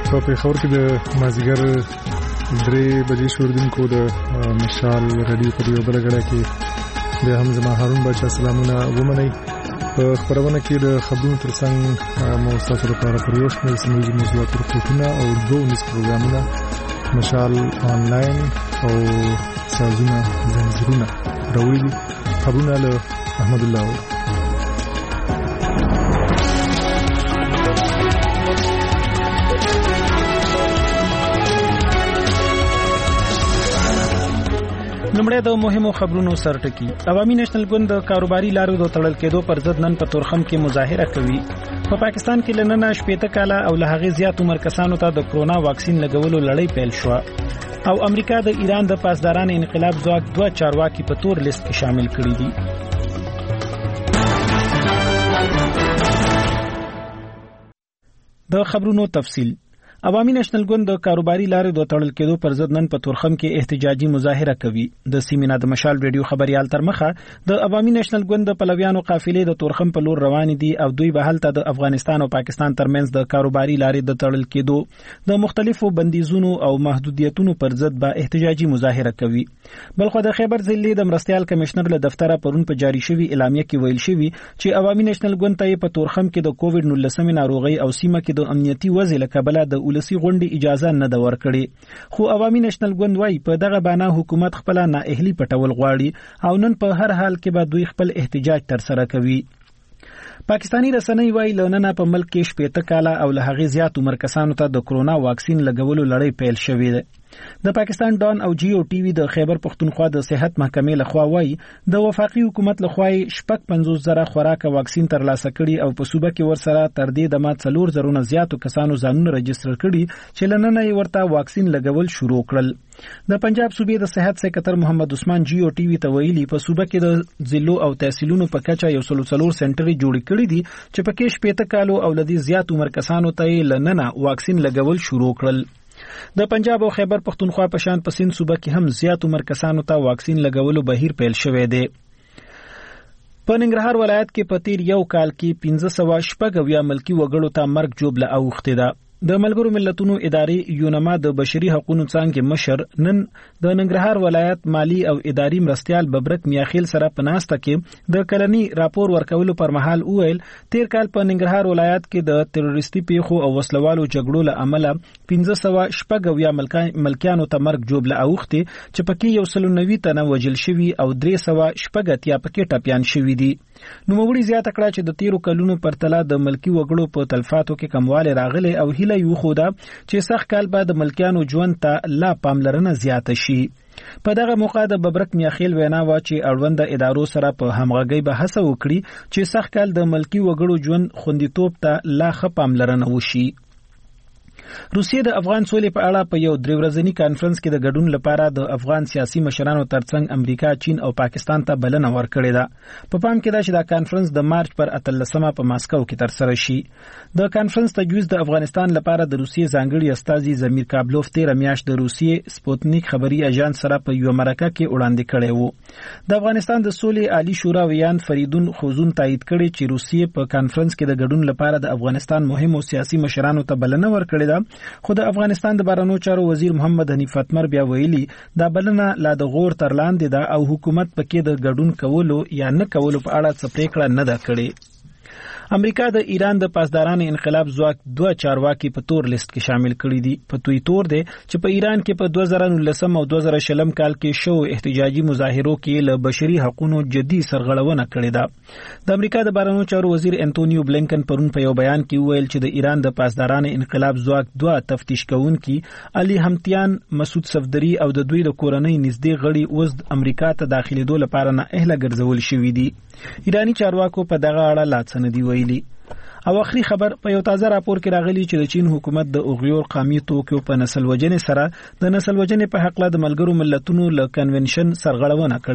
په پېښور کې د مازدیګر 3 بجې شوردونکو د مشال رادیو په یو بل غړا کې بیا هم زما هارون بچا سلامونه ومنئ. په خبرونه کې د خبرونو ترڅنګ مو تاسو لپاره پریوش مې سموي موضوعات ورکوټونه او دوه نس پروګرامونه مشال آنلاین او سازونه زنجیرونه راوړي. خبرونه له احمد الله. نمبر د مهمو خبرونو سرټکی. عوامي نېشنل ګوند د کاروباري لارو د تړل کېدو پر ضد نن په تورخم کې مظاهره کوي. په پاکستان کې لننه 18 کاله او له هغه زیات عمر کسانو ته د کرونا واکسین لګولو لړۍ پیل شو او امریکا د ایران د پاسداران انقلاب ځواک 2 چارواکي په تور لیست کې شامل کړي دي. د خبرونو تفصیل. عوامي نېشنل ګوند د کاروباري لارو د تړل کېدو پر ضد نن په تورخم کې احتجاجي مظاهره کوي. د سیمینا د مشال ریډیو خبريال تر مخه د عوامي نېشنل ګوند د پلویانو قافلې د تورخم په لور روان دي او دوی به هلته د افغانستان او پاکستان ترمنځ د کاروباري لارې د تړل کېدو د مختلفو بندیزونو او محدودیتونو پر ضد به احتجاجي مظاهره کوي. بلخو د خیبر ضلع د مرستيال کمشنر له دفتره پرون په جاری شوی اعلامیه کې ویل شوی چې عوامي نېشنل ګوند ته په تورخم کې د کووډ 19 ناروغي او سیمه کې د امنیتي وضع له کبله د ولسی غونډې اجازه نه ده ورکړې. خو عوامي نېشنل ګوند وايي په دغه باندې حکومت خپل نااهلي پټول غواړي او نن په هر حال کې به دوی خپل احتجاج تر سره کوي. پاکستانی رسنۍ وايي لوننه په ملک کې 18 کاله او له هغه زیات عمر کسانو ته د کرونا واکسین لګولو لړۍ پیل شوې ده. د پاکستان ډان او جیو ټي وي د خیبر پختونخوا د صحت محکمې لخوا وايي د وفاقي حکومت لخوا 50,000 خوراک واکسین ترلاسه کړي او په صوبه کې ورسره تر دې د 4,000 زیاتو کسانو ځانونه رجستر کړي چې لننه ورته واکسین لګول شروع کړل. د پنجاب صوبې د صحت سکرټر محمد عثمان جیو ټي وي ته ویلي په صوبه کې د ضلعو او تحصیلونو په کچه 104 سنټري جوړ کړي دي چې پکې 18 کالو او لدی زیات عمر کسانو ته لننه واکسین لګول شروع کړل. د پنجاب او خیبر پختونخوا په شان پسین صوبه کې هم زیات عمر کسانو ته واکسین لګولو بهیر پیل شوې ده. په ننګرهار ولایت کې په تیر یو کال کې 1500 ملکی وګړو ته مرګ جوړه اوخته ده. د ملګرو ملتونو ادارې یونما د بشري حقوقو څنګه مشر نن د ننګرهار ولایت مالی او اداري مرستيال ببرک میاخیل سره پناسته کې د کلنی راپور ورکولو پر مهال وویل تیر کال په ننګرهار ولایت کې د تروریستي پیښو او وسلوالو جګړو له امله 1500 ملکیانو ته مرګ جوړه اوخته چې پکې 190 تنه وژل شوي او 380 پکې ټپيان شوي دي. نو موږ زیاته کړه چې د تیرو کلونو پرتله د ملکی وګړو په تلفاتو کې کمواله راغله او هله یو خوده چې سخت کال بعد ملکیانو ژوند ته لا پاملرنه زیاته شي. په دغه موقع د ببرک میاخیل وینا وا چې اړوند ادارو سره په همغږي به هڅه وکړي چې سخت کال د ملکی وګړو ژوند خوندیتوب ته لا ښه پاملرنه وشي. روسیه د افغان سولې په اړه په یو 3 ورځنی کانفرنس کې د ګډون لپاره د افغان سیاسي مشرانو ترڅنګ امریکا، چین او پاکستان ته بلنه ورکړې ده. په پام کې ده چې دا کانفرنس د مارچ پر 18 په ماسکو کې تر سره شي. د کانفرنس تجویز د افغانستان لپاره د روسیې ځانګړي استازي زمیر کابلوف تیر میاشت د روسیې سپوتنیک خبري اژانس سره په یو مرکه کې وړاندې کړی وو. د افغانستان د سولې عالی شورا ویان فریدون خوزون تایید کړي چې روسیې په کانفرنس کې د ګډون لپاره د افغانستان مهمو سیاسي مشرانو ته بلنه ورکړې ده. خو د افغانستان د بهرنیو چارو وزیر محمد حنیف اتمر بیا ویلي دا بلنه لا د غور تر لاندې ده او حکومت پکې د ګډون کولو یا نه کولو په اړه څه پریکړه نه ده کړې. امریکا د ایران د پاسداران انقلاب ځواک 2 چارواکي په تور لیست کې شامل کړي دي. په توی تور دي چې په ایران کې په 2019 او 2020 کال کې شو احتجاجي مظاهرو کې له بشري حقوقو جدي سرغړونه کړې ده. د امریکا د بهرنیو چارو وزیر انټونیو بلینکن پرون په یو بیان کې ویل چې د ایران د پاسداران انقلاب ځواک 2 تفتیش کوونکي علي همتیان، مسعود صفدری او د دوی د کورنۍ نږدې غړي اوس امریکا ته داخليدو لپاره نه اهله ګرځول شوي دي. ایرانی چارواکو په دغه اړه لا څه نه دی ویلي. او اخري خبر په یو تازه راپور کې راغلی چې د چین حکومت د اوغیور قومي توکو په نسل وجنې سره د نسل وجنې په حق له د ملګرو ملتونو له کنونشن سرغړونه کړې ده.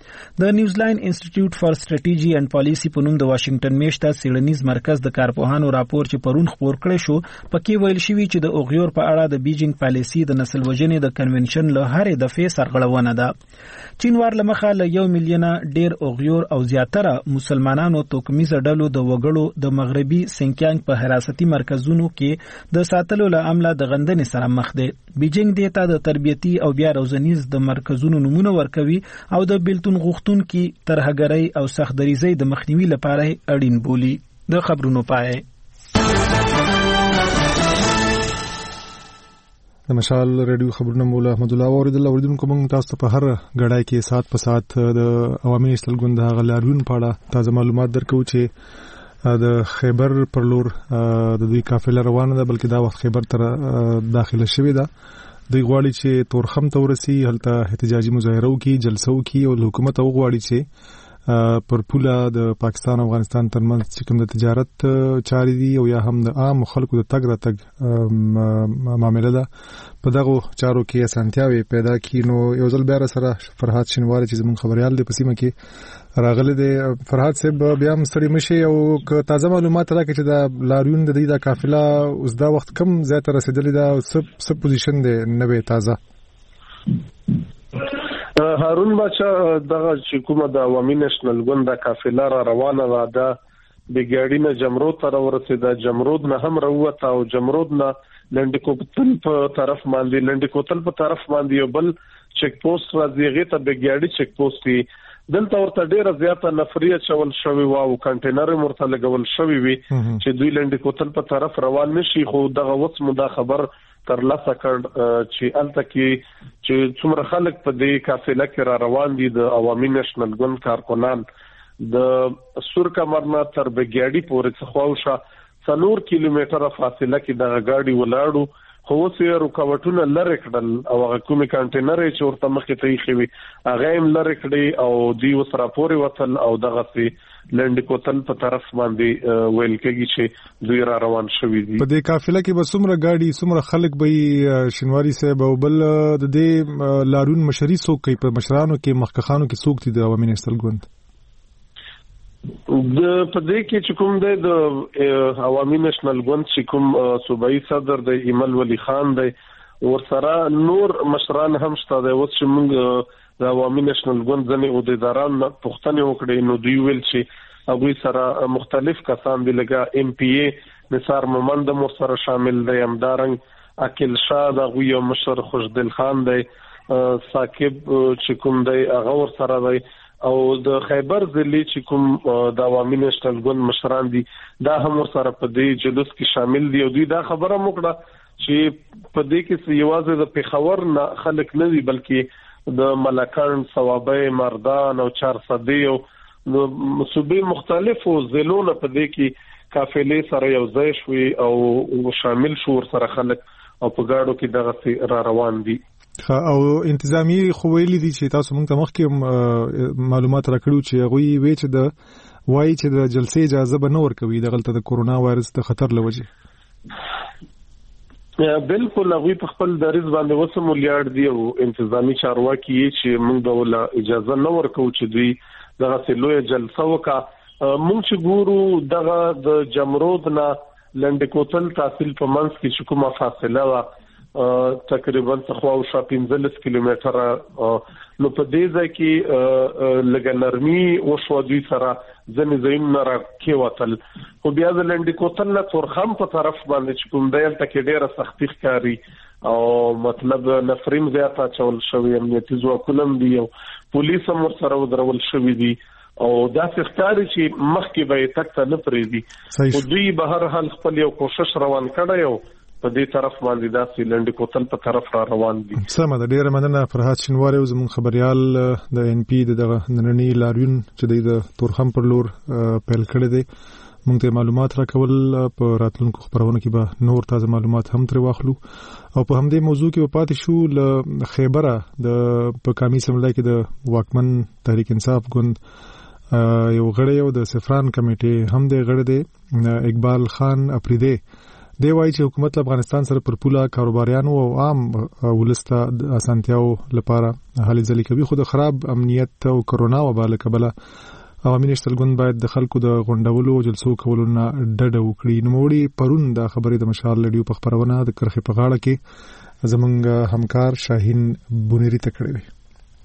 د نیوزیلند انسټیټیوټ فار سټریټیجی اند پالیسی په نوم د واشنگټن میشته څېړنیز مرکز د کارپوهانو راپور چې پرون خپور کړی شو پکې ویل شوی چې د اوغیور په اړه د بیجینګ پالیسی د نسل وژنې د کنونشن له هرې دفعې سرغړونه ده. چین ورلمخه له 1 میلیون ډیر اوغیور او زیاتره مسلمانانو توکمیزه ډلو د وګړو د مغربي سینکیانګ په حراستي مرکزونو کې د ساتلو له امله د غندنې سره مخ دی. بیجینګ دیتا د تربیتی او بیا روزنیز د مرکزونو نمونه ورکوي او د بیلتون غوښتونکو ترهګرۍ او سختدریزۍ د مخنیوي لپاره اړین بولي. د خبرونو پای د مشال ریډیو خبرونه مولا احمد الله اوریدونکو موږ تاسو په هر غړای کې سات په سات د عوامي نېشنل ګوند د غلاریون په اړه تازه معلومات درکو چې د خیبر پر لور د دوی قافله روانه ده، بلکې دا وخت خیبر تر داخله شوې ده. دوی غواړي چې تورخم ته ورسي، هلته احتجاجي مظاهره وکړي، جلسه وکړي او حکومت وغواړي چې پر پوله د پاکستان او افغانستان ترمنځ چې کوم د تجارت چارې دي او یا هم د عام خلکو د تګ راتګ معامله ده په دغه چارو کې اسانتیاوي پیدا کړي. نو یو ځل بیا سره فرحات شینواری چې زموږ خبريال دی په سیمه کې راغله دی. فرحات صاحب بیا هم ستړي مشي او تازه معلومات راکړي چې د لاریون د دې د قافله اوس دا وخت کم زیات رسیدلې ده او سب پوزیشن دی نوې تازه. هارون بچا دغه چې کومه د عوامي نېشنل ګوند د قافله را روانه ده د بګاډینه جمرود تر ورسېده، جمرود نه هم راوته او جمرود نه لنډکوتل په طرف باندې یو بل چک پوسټ راځي، هغه ته بګاډي چک پوسټ دی. دلته ورته ډیره زیاته نفریه چول شوی او کنټینر مرته لګول شوی وي چې دوی لنډکوتل په طرف روان نشي. خو دغه وڅ مدا خبر تر لاسه کړ چې الته کې چې څومره خلک په دې قافله کې را روان دي د عوامي نېشنل ګوند کارکنان د سور کمرنا تر بګاډي پورې څخه 4 کیلومتره فاصله کې د غاډي ولاړو، خو اوسې رکاوټونه لری کړل او هغه کومې کانټینر چې ورته مخې ته یې خوي هغه هم لری کړی او دی وسره پورې وتل او دغه سي لنډکوتل په طرف باندې ویل کېږي چې دوی را روان شوي دي. په دې قافله کې به څومره ګاډي څومره خلک به شینواری صاحب او بل د دې لارون مشري څوک کوي په مشرانو کې مخکخانو کې څوک دي د عوامي نېشنل ګوند؟ د پدې کې چې کوم د عوامي نېشنل ګوند چې کوم صوبایي صدر د ایمل ولی خان دی ورسره نور مشران هم شته دی. اوس چې موږ د عوامي نېشنل ګوند ځنې عہدیداران پوښتنه وکړې نو دوی ویل چې هغوی سره مختلف کسان دي، لکه ایم پی ای نثار مومند هم سره شامل دی، همدارنګ عقیل شاه د هغوی یو مشر خوشدل خان دی، ثاقب چې کوم دی هغه ورسره دی او د خیبر ضلع چې کوم د عوامي نېشنل ګوند مشران دي دا هم سره په دې جلوس کې شامل دي. او دوی دا خبره وکړه چې په دې کې یوازې د پیښور نه خلک نه دي بلکې د ملکان، صوابۍ، مردان او چارسدی او صوبې مختلفو ضلعونو په دې کې قافلې سره یو ځای شوي او شامل شو سره خلک او په گاډو کې دغه را روان دي. او انتظامی خو ویلي دي چې تاسو موږ ته مخکې معلومات راکړو چې غوي وی چې د وایي چې د جلسې اجازه به نه ورکوي دغلته د کورونا وایرس د خطر لوجه. بالکل هغوی په خپل دریځ باندې وسه مليار دي او انتظامی چارواکي چې موږ د اجازه نه ورکو چې دوی دغه لوی جلسه وکړه. موږ چې ګورو دغه د جمرود نه لنډکوتل تحصیل په منځ کې چې کومه فاصله وا تقریبا څخه 15 کیلومتره نو په دې ځای کې لګ نرمي او شو دوی سره ځنې زین را کې وتل. خو بیا د لنډکوتل له تورخم په طرف باندې چې کوم دی تل کې ډیره سختي ښکاری او مطلب نفریم زیاته چول شوی، امنیتي ځواکونه دي او پولیس هم سره ودرول شوی دي او دا ښکاری چې مخکې به تک نه پریږدي. خو دوی به هر حال خپل یو کوشش روان کړی او په دې طرف باندې دا سیلند کوتل په طرف را روان دي. سمه ده، ډیره مننه فرحات شینواری او زموږ خبريال د ان پی دغه نننی لاریون چې د تورخم پر لور پیل کړی دی. موږ ته معلومات راکول په راتلونکو خبرونه کې به نور تازه معلومات هم تر واخلو او په همدې موضوع کې په پاتې شو ل خیبره د په کامی سملای کې د واکمن تحریک انصاف ګوند یو غړی او د سفران کمیټې هم د غړی دی اقبال خان افریدی دی وایي چې حکومت افغانستان سره پر پوله کاروباریانو او عام ولسته د اسانتیاو لپاره هلې ځلې کوي، خو د خراب امنیت او کرونا وبا له کبله عوامي نشتل ګوند باید د خلکو د غونډولو او جلسو کولو نه ډډه وکړي. نوموړي پرون دا خبرې د مشال رادیو په خبرونه د کرخې په غاړه کې زمونږ همکار شاهین بونیری ته کړې وي.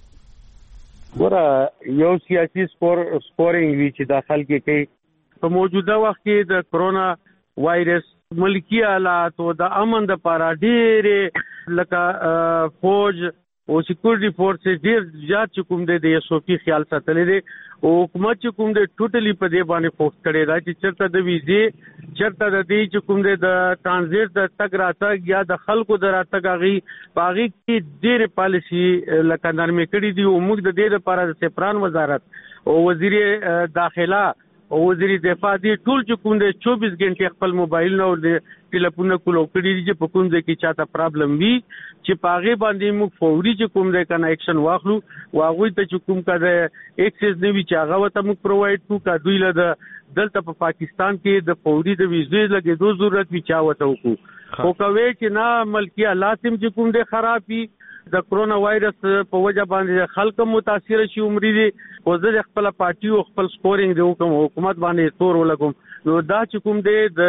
ورا یو سیاسي سپورینګ وی چې داخل کې کوي په موجوده وخت کې د کرونا وایرس ملکی حالات او د امن د لپاره ډېر لکه فوج او سکیورټي فورسز ډېر زیات کوم د SOP خیال ساتلې دي او حکومت کوم د ټوټلی په دې باندې فوکس کړي دا چې چرته د ویزه چرته د دې کوم د ترانزیت د تګ راتګ یا د خلکو د راتګ غي باغی کې ډېر پالیسی لکه نرمه کړي دي او موږ د دې لپاره د سفران وزارت او وزیر داخله او وزیر دفاع دي ټول چې کوم د 24 غنټې خپل موبایل نو د ټلیفون کولو کړي چې په کوم ځای کې چاته پرابلم وي چې پاغه باندې موږ فوري چې کوم د کنیکشن واخلو واغوي ته چې کوم کده ایکسس نیوي چې هغه وته موږ پرووایډ کو کا دوی له دلته په پاکستان کې د فوري د ویزې لګې دوه ضرورت وی چا وته وکړو خو کوي چې نه ملکی لازم چې کوم د خرابي د کرونا وایرس په وجه باندې خلک متاثر شي عمرې دي او زه خپل پارټي او خپل سکورینګ د حکومت باندې تور ولګم نو دا چې کوم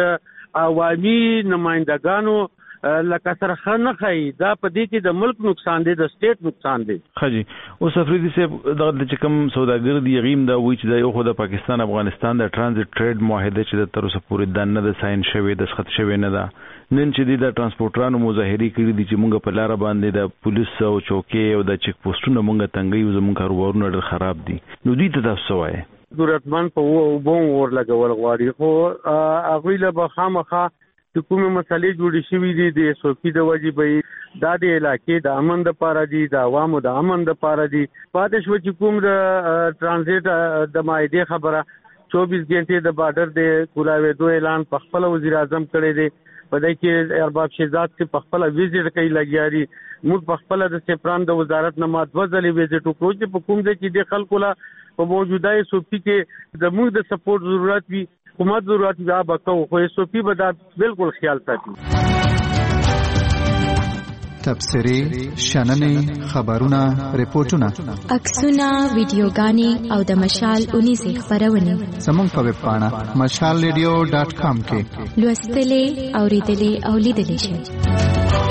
د عوامي نمائندګانو لکه سره نه خي دا په دې کې د ملک نقصان دی د سټیټ نقصان دی. خجی اوس افریدي صاحب دغه چې کوم سوداګر دی غیم دا وایي چې د یو خو د پاکستان افغانستان د ترانزیت ټریډ معاهده چې د تر اوسه پورې د نه د ساين شوی د خط شوی نه ده نن چې د ترانسپورټرانو مظاهره کړي دي چې مونږ په لار باندې د پولیس او چوکۍ او د چک پوسټونو مونږ تنګي او زموږ کاروبارونه ډېر خراب دي نو دوی ته تاسو وایي ضرورتمن په وبون ور لګول غواړي خو هغه له بخامخه چې کومه مسلې جوړې شوې دي د SOP د واجبې د علاقې د امن د پاره دي د عوامو د امن د پاره دي پاتې شو چې کوم د ترانزیت د مایده خبره 24 غنټې د بارډر د کولاوي دوه اعلان په خپل وزیر اعظم کړی دی په دې کې ارباب شهزاد چې په خپل ویزټ کوي لګیاري موږ په خپل د سفران د وزارت نه مات وځلې ویزټ وکړو چې په کوم ځای کې د خلکو لا په موجوده SOP کې د موږ د سپورټ ضرورت وي حکومت ضرورت یا بکو خو SOP به دا بالکل خیال ساتي. تبصرې شننې خبرونه ریپورتونه عکسونه ویډیوګانې او د مشال 19 خبرونه زموږ په ویب پاڼه mashalradio.com کې لوستلې اوریدلې او لیدلې شئ.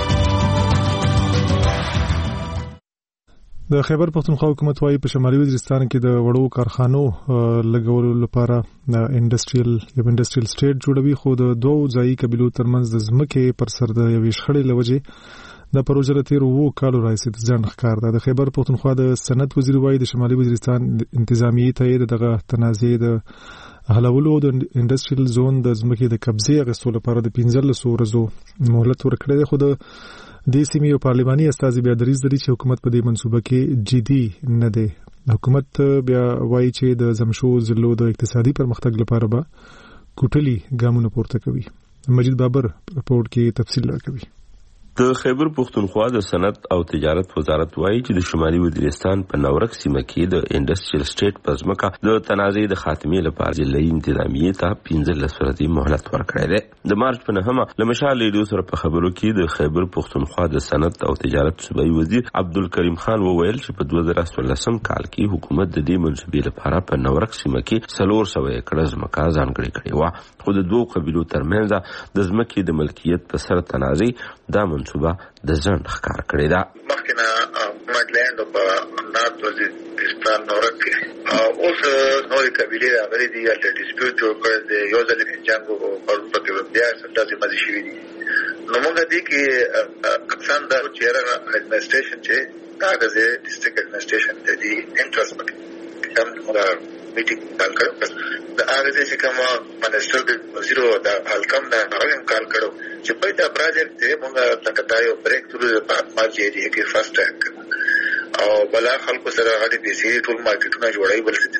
د خیبر پختونخوا حکومت وايي په شمالي وزیرستان کې د وړو کارخانو لګولو لپاره د انډستریل سټیټ جوړوي خو د دوه ځایي قبیلو ترمنځ د ځمکې پر سر د یوې شخړې لوجې د پروژه لتیر وو کالو راځي د ځان ښکار ده. د خیبر پختونخوا د صنعت وزیر وايي د شمالي وزیرستان انتظامیه ته دغه تنازع د حلولو د انډستریل زون د ځمکې د قبضې غوښتلو لپاره د 15 ورځو مهلت ورکړی دی خو د د سیمې پارلماني استازي بیا دریځ لري چې حکومت په دې منصوبه کې جدي نه دی. حکومت بیا وایي چې د زمشو ضلعو د اقتصادي پرمختګ لپاره به کوټلي ګامونه پورته کوي. مجید بابر رپورټ کې تفصیل راکوي. د خیبر پختونخوا د صنعت او تجارت وزارت وایي چې د شمالي وزیرستان په نورک سیمه کې د انډستریل سټیټ په ځمکه د تنازع د خاتمې لپاره ضلعي انتظامیه ته 15 ورځې مهلت ورکړی دی. د مارچ په 9 له مشال ریډیو سره په خبرو کې د خیبر پختونخوا د صنعت او تجارت صوبایي وزیر عبدالکریم خان وویل چې په 2014 کال کې حکومت د دې منصوبې لپاره په نورک سیمه کې 400 ایکړه ځمکه ځانګړې کړې و خو د دوه قبیلو ترمنځ د ځمکې د ملکیت په سر تنازع دا منصوبه د ځند ښکار کړی دا. مخکنه مډلند په نارت وزیرستان نورک اوس نورې قبیلې راغلي دي چې ډیسپیوټ جوړ کړی دی یو ځل کې جنګ او پرته بیا څنګه مزي شوی دي نو موږ دې کې اقسام د چیرې اډمنسټریشن چې دا د ډیسټریکټ اډمنسټریشن ته دي انټرست پکې کوم میټینګ کال کړو د هغه چې کوم منسټر د وزیر د حکم د هغه کال کړو چې په دا پروجیکټ ته موږ تکتایو بریک تھرو په ماجی دی کې فرست ټاک او بلا خلکو سره غړي دي چې ټول مارکیټونه جوړای بل څه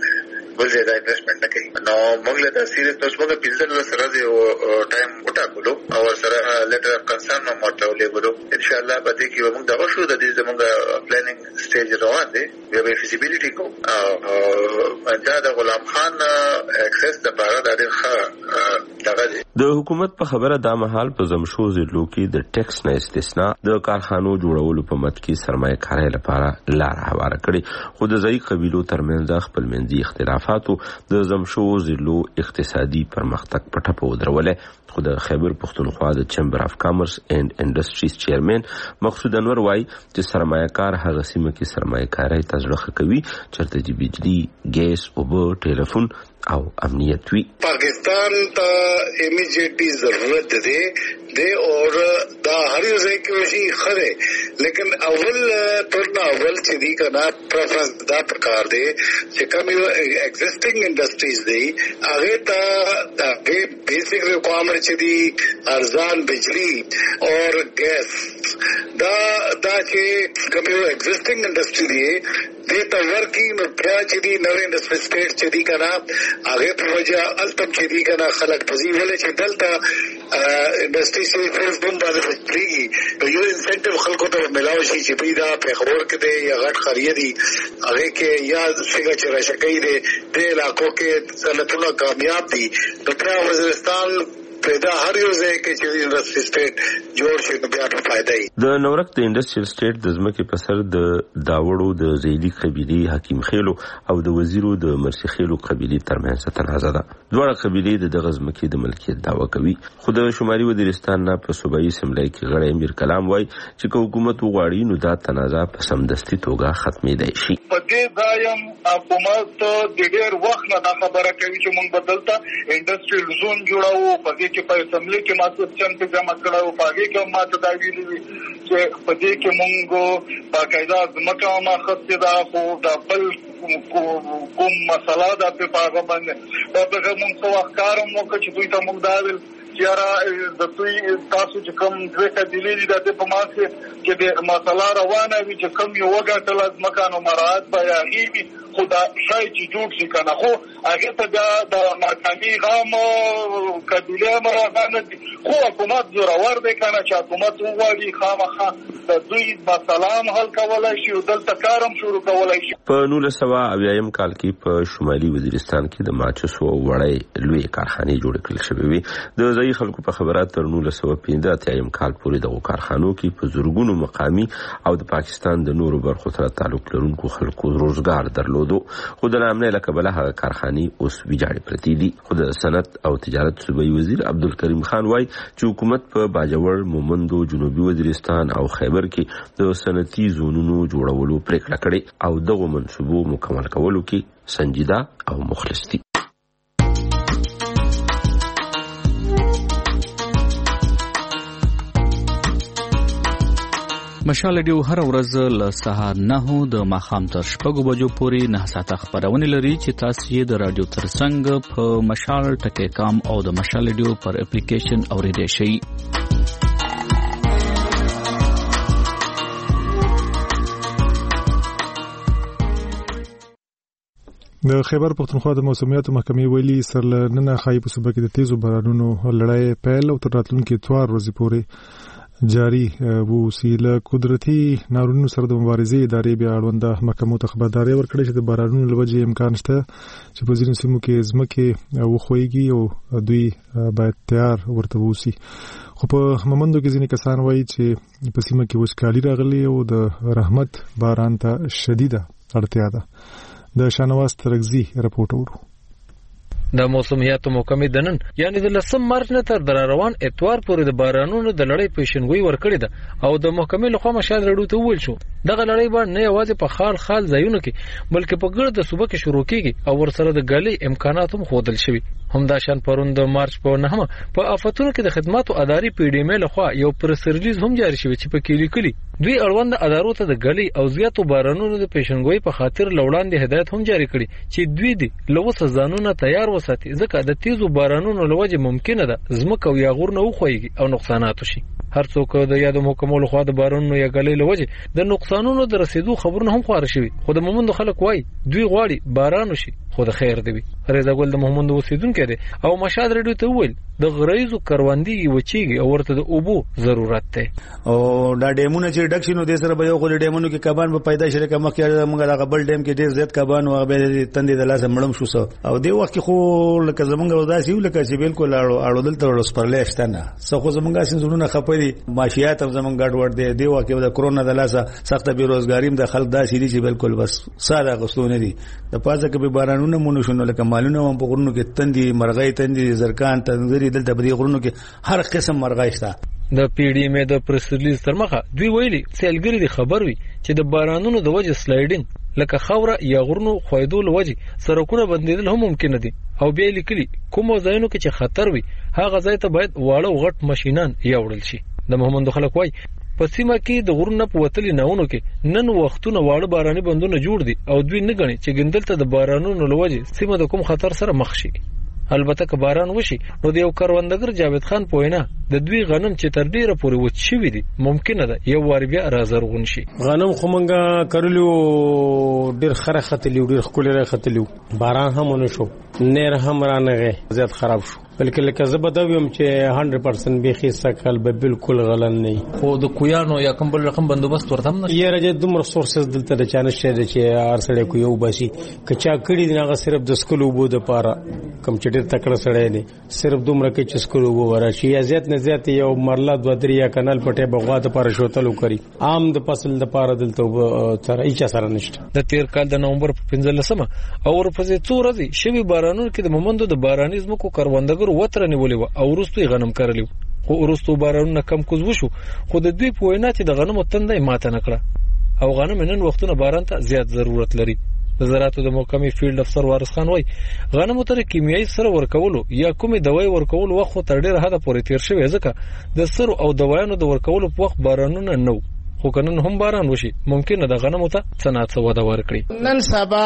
بل ځای د انویسټمنټ نه کوي. نو موږ له تاثیر تاسو موږ پنځه سره د ټایم وټاکلو او سره لیټر اف کنسرن نو ماته ولېږلو. ان شاء الله به دې کې موږ دا شو د دې زموږ پلانینګ سټیج روان دی. بیا به فیزیبিলিټي کو دا د غلام خان اکسس د بارا د د حکومت په خبره دا مهال په زمشو ضلعو کې د ټیکس نه استثناء د کارخانو جوړولو په مد کې سرمایه کاري لپاره لار هواره کړي. خو د ځای قبیلو ترمنځ خپل منځي اختلافاتو د زمشو ضلعو اقتصادي پرمختګ په ټپه ودرولې. خو د خیبر پښتونخوا د چمبر اف کامرس اینڈ انډستریز چیرمن مقصود انور وایي چې سرمایه کار هغه سیمه کې سرمایه کاري تزړه کوي چرته چې بجلی، ګیس، اوبه، ټلیفون او امنیت وی. پاکستان ته امیجیټلی ضرورت ده اور دا هر یو ځای کې وشي خره، لیکن اول ټولنا اول چې دی کنه پریفرنس دا پکار دی چې کوم یو ایگزیسټینګ انډستریز دی هغه ته دا بیسیک ریکوایرمنټ چې دی ارزان بجلی اور ګیس دا چې کوم یو ایگزیسټینګ انډستری دی دې ته ورکی نو بیا چې دی نوې انډستری سټیټ چې دی کنه هغه په وجه التم چې دی کنه خلک پزی ولې چې دلته انډستری سي فرض بم باندې پریږي یو انسنټیو خلکو ته ملاوي شي چې پیدا په خبر کې دی یا غټ خریه دی هغه کې یا څنګه چې راشکې دی د علاقو کې صنعتونه کامیاب دي. د وزیرستان پیدا هر یو ځای کې چې انډستری سټیټ جوړ شي نو بیا په فائدہ ای. د نورک د انډستریل سټیټ د ځمکې په سر د داوړو د زیدی قبیلې حکیم خیلو او د وزیرو د مرسی خیلو قبیلې ترمنځ تنازع ده. دواړه قبیلې د دغه ځمکې د ملکیت دعوه کوي. خو د شمالي وزیرستان نه په صوبایي اسمبلی کې غړی امیر کلام وایي چې حکومت وغواړي نو دا تنازع په سمدستي توګه ختمېدای شي. په دې ځایم حکومت د ډېر وخت نه دا خبره کوي چې موږ بدلته انډستریل زون جوړاو. په دې کې په اسمبلی کې ماته څنګه جمع کړو په هغه کې ماته دا ویلي چې په دې کې موږ باقاعده ځمکه ما خسته دا خو دا بل کوم مسله ده په هغه باندې په هغه موږ څو افکار مو چې دوی ته موږ دا ویل چې د دوی تاسو چې کوم دوی کډلې دي د په ماسه کې د مسله روانه وي چې کوم یو وګټل ځمکه نو مراد بیاهي خدا شای چې جوړ شي کنه خو هغه ته د مقامی غام کډلې مرغانه دي. خو حکومت زورور دی کنه چې حکومت وغواړي خامخا د دوی مسله حل کولای شي او دلته کارم شروع کولای شي. په 1980 کال کې په شمالي وزیرستان کې د ماچسو وړې لوی کارخانې جوړ کړل شوې وي. د ځای خلکو په خبرات تر 1985 کال پورې د کارخانو کې په زورګونو مقامی او د پاکستان د نورو برخو سره تعلق لرونکو خلکو روزګار درلودو. خو د نامنه لکبله هغه کارخانې اوس ویجاړې پرتې دي. خو د صنعت او تجارت صوبایي وزیر عبدالکریم خان وایي چې حکومت په باجوړ، مومندو، جنوبي وزیرستان او خیبر کې د صنعتي زونونو جوړولو پریکړه کړې او دغه منصوبو مکمل کولو کې سنجیده او مخلص دي. مشال ډیو هر ورځ له سهار 9 د ماښام تر 6 بجو پورې 9 ساعته خبرونه لري چې تاسو یې د رادیو ترڅنګ په مشال ټکی کام او د مشال ډیو پر اپلیکیشن اوریدئ شئ. د خیبر پښتونخوا د موسمیاتو محکمې ویلي سرلننه خای په صوبه کې د تیزو بارانونو لړۍ پیل او تر راتلونکي اتوار ورځې پورې جاری وو. له قدرتي ناورینونو سره د مبارزې ادارې بیا اړونده محکمو ته خبرداری ورکړې چې د بارانونو له وجې امکان شته چې په ځینو سیمو کې ځمکې وښویږي او دوی باید تیار ورته ووسي. خو په مومندو کې ځینې کسان وایي چې په سیمه کې وچکالي راغلي او د رحمت باران ته شدیده اړتیا ده. د شانواز ترغزي رپورټ ورو. د موسمیاتو محکمې د نن یعنی د 10 مارچ نه تر روان اتوار پورې د بارانونو د لړۍ پیشنګوئی ورکړې ده او د محکمې لخوا مشال رډو ته ویل شو دغه لړۍ به نه یوازې په خال ځایونو کې بلکې په ګرد صوبه کې شروع کیږي او ورسره د غلي امکانات هم خوندل شوي. همدا شان پرون د مارچ په 9 په افتونو کې د خدماتو اداري پی ډی ام لخوا یو پریس ریلیز هم جاری شوی چې په کې لیکلي دوی اړوند ادارو ته د غلي او زیاتو بارانونو د پیشنګوئی په خاطر لوړاندې هدایت هم جاری کړي چې دوی د لوڅ ځانونه تیار وساتي ځکه د تیزو بارانونو لوجه ممکنه ده زمکه او یاغور نه وخويږي او نقصانات شي. هر څوک د یادو محکمو لخوا د بارانونو یا غلې لوجه د نقصانونو د رسیدو خبرونه هم خبر شوي. خو د مومند خلک وای دوی غواړي باران وشي خو د خیر دی. رضا ګل د محمد اوسیدونکو دی او مشهد رادیو ته ویل د غریزو کروندې وچیږي او ورته د اوبو ضرورت دی. او دا ډیمونه چې ډک شنو د سره به یو خو ډیمونو کې کبان به پیدا شي کوم کې موږ د غبل ډیم کې ډیر زیات کبان او به تندې د لاسه مړم شو سو او دی وخت خو لکه زمونږ وداسي لکه چې بالکل اړو دلته ورسپرلې شتنه سو خو زمونږ سينزونه خپري ماشيات هم زمونږ ګډ ور دی وخت د کرونا د لاسه سخت بیروزګاری د خلک داسې دي چې بالکل بس ساده غوښتونه دي د پازه کې به بارانونه مونږ شنو لکه مالونه هم په غرونو کې تندې مرغۍ تندې زرکان تندري دلته په غرونو کې هر قسم مرغۍ شته. د پی ډی ایم د پریس ریلیز تر مخه دوی ویلي سیلګری د خبر وي چې د بارانونو د وجه سلایډینګ لکه خوره یا غرونو خویدو لوجه سرکونه بندیدل هم ممکن دي او بیا لیکلي کوم ځایونو کې چې خطر وي هغه ځای ته باید واړه غټ ماشينان یوړل شي. د محمد خلک وای په سیمه کې د غرونو په وتلې ناونو کې نن وختونه واړه باراني بندونه جوړ دي او دوی نه غني چې ګندل ته د بارانونو لوجه سیمه د کوم خطر سره مخ شي. البته که باران وشي نو د یو کروندګر جاوید خان پوینا د دوی غنم چې تر ډیره پورې وچ شوی دي ممکنه ده یو وار بیا راځرغون شي. غنم خو مونږه کړلو ډیر خره ختلیو ډیر خولره ختلیو باران هم ونه شو نیر هم رانغه زیات خراب شو بلکې لکه زبدویم چې 100% بيخي سکل به بالکل غلن نه خو د کویانو یا کوم بل رقم بندوبست ورته هم نه یې راځي دومره سورسز دلته د چانه شته چې ارسړې کو یو باسي کچا کړي دی هغه صرف د سکلو بو د پاره کم چې ډیر تکړه سړی دی صرف دومره کې چې سکلو بو ورشي یا زیات نه زیات یو مرله د دریا کانال پټه بغوا د پاره شوتلو کوي عام د فصل د پاره دلته تر ایچا سره نشته. د تیر کال د نومبر 15 او ورپسې څو ورځې شوی بارانونو کې د مومندو د بارانیز مکو کروندګر وتر نیولې و او وروسته غنم کرلیو خو وروسته بارانونه کم کوز وشو خو د دوی په وینا چې د غنمو تندې ماته نکړه او غنم نن وختونه باران ته زیات ضرورت لري. د زراعتو د محکمې فیلډ افسر وارث خان وای غنمو ته کیمیاوي سره ورکولو یا کومې دوايي ورکولو وخت تر ډیره حد پورې تیر شوی ځکه د سر او دوايانو د ورکولو په وخت بارانونه نو خو کنن هم باران وشي ممکنه د غنمو ته صنعت وده ورکړي. نن سبا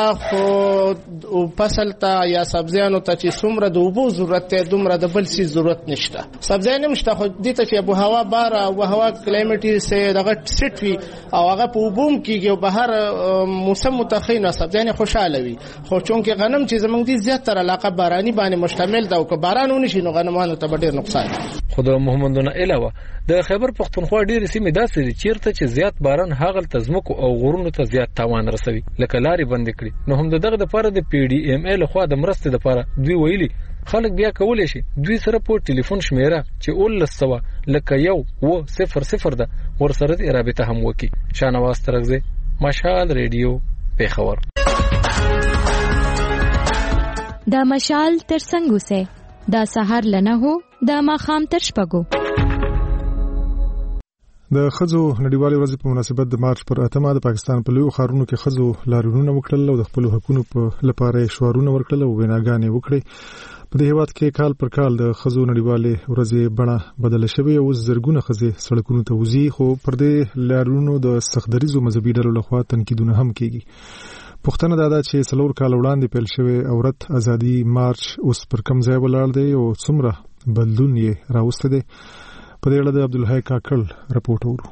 خو فصل ته یا سبزیانو ته چې څومره د اوبو ضرورت ته دومره د بل څه ضرورت نشته. سبزیان نشته خو دې ته چې ابو هوا بار او هوا کلایمټي سه دغه سټ وي او هغه په اوبوم کېږي او بهر موسم متخینه سبزیان خوشاله وي خو چونکه غنم چې زمونږ دي زیات تر علاقه باراني باندې مشتمل ده او که باران ونشي نو غنمانو ته ډېر نقصان. خو د محمدونه علاوه د خیبر پختونخوا ډېر سیمې داسې دي چیرته چې زیات باران هغل تزمکو او غرونو ته زیات تاوان رسوي لکه لارې بند کړي نو هم دغه د پاره د پی ډی ایم ال خو د مرستې د پاره دوی ویلي خلک بیا کولای شي دوی سره په ټلیفون شمیره چې 1100 لکه 100 ده ورسره د رابطه هم وکي. شانواز ترغزه مشال ریډیو پیښور. دا مشال ترڅنګ وسه دا سحر لنه هو دا ماخام تر شپګو. د خزو نړیوالې ورځې په مناسبت د مارچ پر 8 د پاکستان په لوی ښارونو کې خزو لاریونونه وکړل او د خپل حقوقو په لپاره شعارونه ورکړل او ویناګانې وکړې. په دې هیواد کې کال پر کال د خزو نړیوالې ورځې بڼه بدله شوې او زرګونه خزې سړکونو ته وځي خو پر دې لاریونو د سختدریزو مذهبي ډلو لخوا تنقیدونه هم کیږي. پښتنه دا چې 4 کال وړاندې پیل شوی عورت ازادي مارچ اوس پر کم ځای ولاړ دی او څومره بدلون یې راوسته دی. په دې اړه د عبدالحی کاکل رپورټ ورو.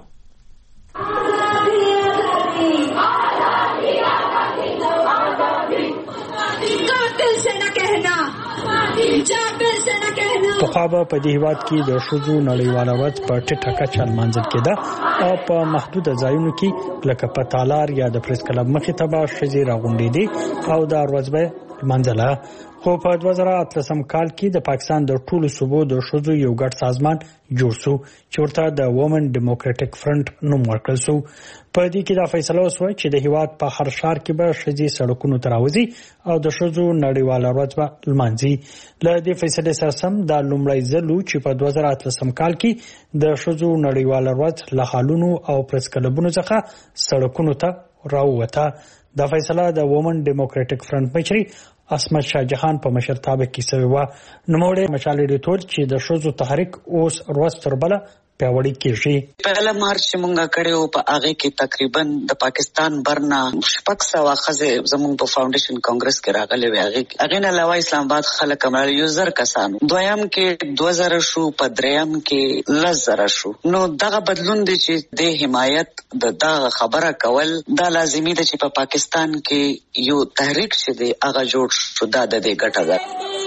پخوا په دې هیواد کې د شذو نړیواله ورځ په ټیټه کچه لمانځل کېده او په محدوده ځایونو کې لکه په تالار یا د پریس کلب مخې ته به ښځې راغونډېدې او دا ورځ به لمانځله. خو په 2013 کال کې د پاکستان د ټولو صوبو د شذو یو ګډ سازمان جوړ شو چې ورته د وومن ډیموکراټک فرنٹ نوم ورکړل شو. په دې کې دا فیصله وشوه چې د هیواد په هر ښار کې به ښځې سړکونو ته راوځي او د شذو نړیواله ورځ به لمانځي. له دې فیصلې سره سم دا لومړی ځل و چې په 2013 کال کې د شذو نړیواله ورځ له هالونو او پریس کلبونو څخه سړکونو ته راووته. دا فیصله د وومن ډیموکراټک فرنٹ مشري اسمت شاه جهان په مشرتابه کې شوی و. نوموړی مشال ډیټور چې د شذو تحریک اوس ورځ تر بله پیاوړی کیږي. پهلا مارچ مونږه کړو په هغه کې تقریبا د پاکستان برنا شپږ سوه خزه زموږ په فاونډیشن کانګرس کې راغلي وي. هغه نه علاوه اسلام آباد خلک امر یوزر کسان دویم کې 2000 شو په دریم کې 10,000 شو. نو دغه بدلون دي چې د حمایت د دغه خبره کول دا لازمي ده چې په پاکستان کې یو تحریک چې دی هغه جوړ شو دا د دې ګټه ده.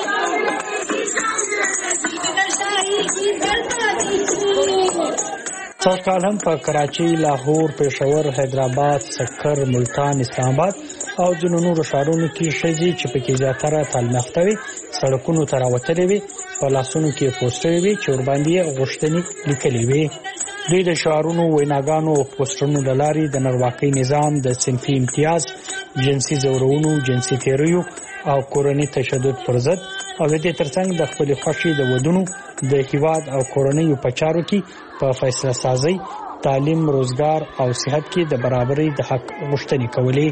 سرکال هم په کراچي، لاهور، پېښور، حیدرآباد، سکر، ملتان، اسلام آباد او ځینو نورو ښارونو کې ښځې چې پکې زیاتره تعلیم یافته وي سړکونو ته راوتلې وي، په لاسونو کې پوسټرې وي چې ورباندې غوښتنې لیکلې وي. دوی د شعارونو، ویناګانو او پوسټرونو له لارې د نارواکۍ نظام، د صنفي امتیاز، جنسي ځورونو، جنسي تیریو او کورنۍ تشدد پر ضد او د دې ترڅنګ د خپل خوښي د ودونو د هیواد او کورنۍ په چارو کې په فیصله سازي، تعلیم، روزګار او صحت کې د برابرۍ د حق غوښتنې کولې.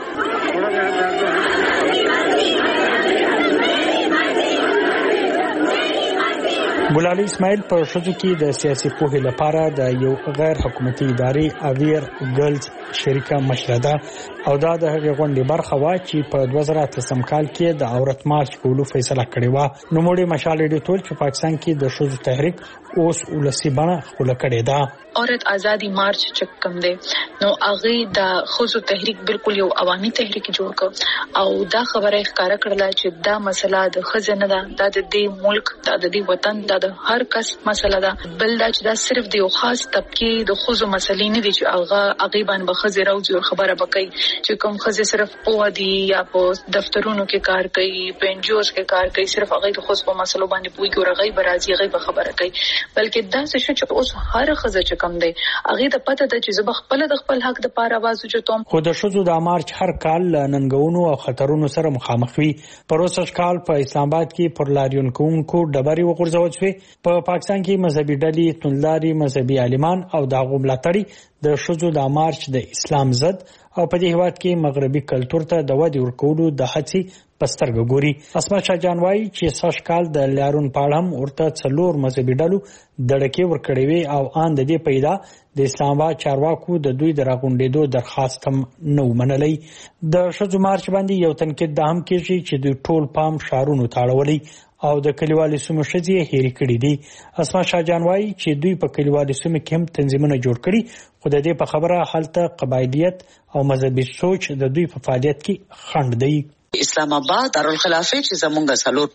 ګلالي اسماعیل په ښځو کې د سیاسي پوهې لپاره د یو غیر حکومتي ادارې اویر ګرلز شریکه مشره ده او دا د هغې غونډې برخه وه چې په 2008 کال کې د عورت مارچ کولو فیصله کړې وه. نوموړي مشال ایډیټول چې پاکستان کې د ښځو تحریک اوس ولسي بڼه خپله کړې ده. عورت ازادي مارچ چې کوم دی نو هغه د ښځو تحریک بالکل یو عوامي تحریک جوړ کړ او دا خبره ښکاره کړله چې دا مسله د ښځې نه ده، دا د دې ملک، دا د دې وطن، دا د هر کس مسله ده. بل دا چې دا صرف د یو خاص طبقه د ښځو مسلې نه دي چې هغه باندې ښځې راوځي او خبره وکړي چې کوم ښځې صرف په دي یا په دفترونو کې کار کوي، په انجوز کې کار کوي، صرف هغه د ښځو په مسلو باندې پوي کوي، هغه برازي هغه خبره کوي. بلکې دا څه چې اوس هر ښځه چې کم دی هغه د پته ده چې زه خپل د خپل حق د پاره आवाज وچوم. خو د ښځو د مارچ هر کال ننګونو او خطرونو سره مخامخ وي. پروسه کال په اسلام آباد کې پر لاریون کوونکو ډبرې وغورځول شوې. په پاکستان کې مذهبي ډلې، توندلاري مذهبي عالمان او د هغو ملاتړي د ښځو د مارچ د اسلام ضد او په دې هیواد کې مغربي کلتور ته د ودې ورکولو د هڅې په سترګه ګوري. اسما شاهجان وایي چې سږ کال د لاریون په اړه هم ورته 4 مذهبي ډلو دړکې ورکړې وي او ان د دې پیدا د اسلام آباد چارواکو د دوی د راغونډېدو درخواست هم نو منلې. د ښځو مارچ باندې یو تنقید د هم کېږي چې دوی ټول پام شارونو تاړولې او د کلیوالي سیمو ښځې هېرې کړې دي. اسما شاهجان وایي چې دوی په کلیوالي سیمو کې هم تنظیمونه جوړ کړي خو د دې په خبره هلته قبایلیت او مذهبي سوچ د دوی په فعالیت کې خنډ دی. اسلام آباد دارالخلافه چې زمونږه سلور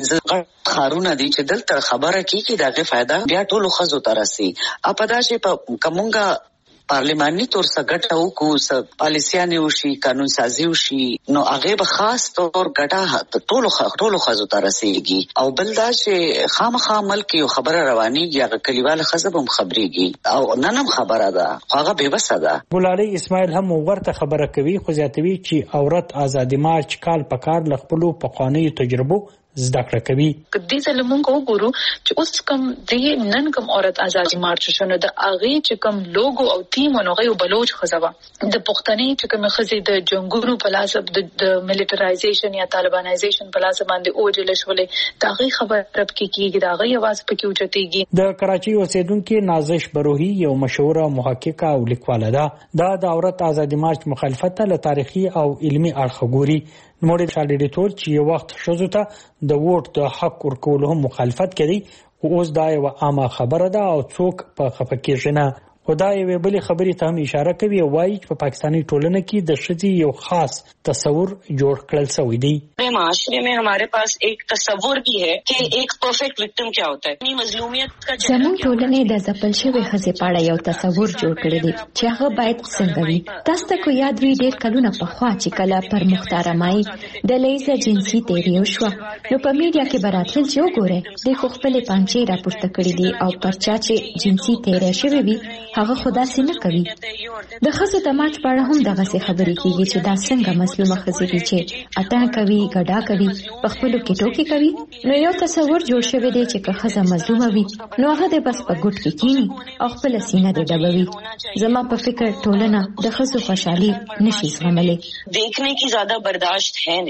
15 خارونه دي چې دلته خبره کیږي دغه فائدہ بیا ټول خزو ترسي. اپدا چې په کومګه پارلیماني تور سګټه او کو س پالیسیانه وشي، قانون سازي وشي، نو هغه به خاص تور ګټه ټولو خزو ترسيږي. او بل دا چې خامخا ملک یو خبره رواني یا کلیواله خزب هم خبريږي او ننم خبره ده هغه به وسه ده. ګلالي اسماعیل هم ورته خبره کوي خو زیاتوي چې عورت ازادي مارچ کال پکار لخپلو پخوانی تجربو زده کړه کوي. کدي زلمونږ وګورو چې اوس کوم د نن کوم عورت ازادي مارچ شونه د اغه چې کوم لوګو او تیم او غو بلوچ خزبه د پښتني چې کوم خزي د جنگونو په لاس د ملټرایزیشن یا طالبانایزیشن په لاس باندې اوجل شولې دا غي خبره کیږي دا غي आवाज پکې اوچتيږي. د کراچي اوسیدونکو نازش بروهي یو مشهوره محققه او لیکواله ده د عورت ازادي مارچ مخالفت له تاریخي او علمي اړخ ګوري. نوموړي مشال ایډیټور چې یو وخت ښځو ته د ووټ د حق ورکولو هم مخالفت کړي اوس دا یو عامه خبره ده او څوک په خفه کېږي نه. خدا یې بلې خبرې ته هم اشاره کوي او وایي چې په پاکستانی ټولنه کې د ښځې یو خاص تصور جوړ کړل شوی دی. معاشرے میں ہمارے پاس ایک تصور بھی ہے کہ ایک پرفیکٹ وکٹم کیا ہوتا ہے. مظلومیت کا زموږ ټولنې د ځپل شوی ښځې په اړه یو تصور جوړ کړی دی چې هغه باید څنګه وي. تاسو ته کو یاد وي ډېر کلونه پخوا چې کله پر مختاره مای د لیزه جنسي تیریو شو نو په میډیا کې براتل چې وګوره د خپل پانچې راپورته کړی دی او پرچا چې جنسي تیری شوی وي هغه خدا سي نه کوي. د ښځو د مارچ په اړه هم دغه څه خبرې کیږي چې دا څنګه مظلومه ښځې دي چې اته کوي ګډا کوي په خپل کې ټوکې کوي. نو یو تصور جوړ شوی دی چې که ښځه مظلومه وي نو هغه د بس په ګډ کې کینی او خپل سینه د ډبوي. زما په فکر ټولنه د ښځو خوشحالي نشي زغملی. دیکھنے کی زیادہ برداشت ہے نہیں.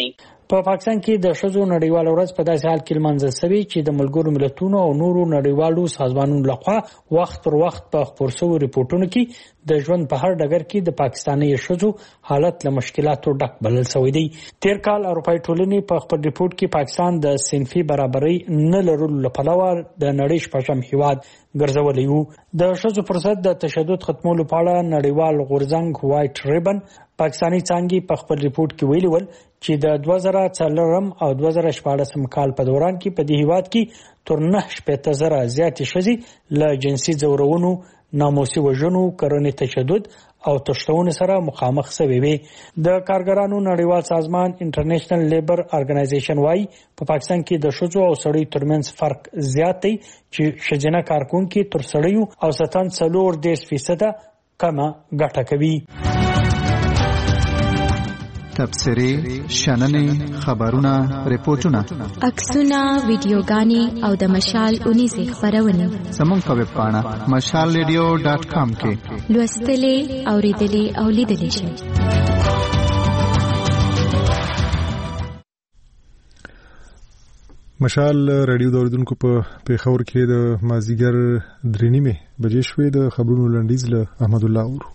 په پاکستان کې د ښځو نړیوال ورځ په داسې حال کې لمانځل شوې چې د ملګرو ملتونو او نورو نړیوالو سازمانونو لخوا وخت پر وخت په خپور شوو ریپورتونو کې د ژوند په هر ډګر کې د پاکستاني ښځو حالت له مشکلاتو ډک بلل شوی دی. تیر کال اروپای ټولنې په خپل ریپورت کې پاکستان د صنفي برابرۍ نه لرلو لپاره د نړۍ شپږم هیواد ګرځولې وو. د ښځو پر ضد د تشدد ختمولو په اړه نړیوال غورځنګ وایټ ریبن پاکستاني څانګې په خپل ریپورت کې ویلي ول چې د 2004 او 2014 کال په دوران کې په دې هیواد کې تر 9,000 زیاتې ښځې له جنسي ځورونو، ناموسي وژنو، کرنې تشدد او تشدد سره مخامخ شوي وي. د کارګرانو نړیوال سازمان انټرنیشنل لیبر ارګنایزیشن وايي په پاکستان کې د ښځو او سړیو ترمنځ فرق زیات دی چې ښځینه کارکونکي تر سړیو او 40% کمه ګټه کوي. تبصرې، شننې، خبرونه، ریپورتونه، عکسونه، ویډیوګانې او د مشال اونیزې خبرونه زموږ په ویب پاڼه mashalradio.com کې لوستلې، اوریدلې او لیدلې شئ. مشال رادیو د اوریدونکو په پیښور کې د مازیګر 3:30 بجې شوې. د خبرونو لنډیز له احمد الله اورو.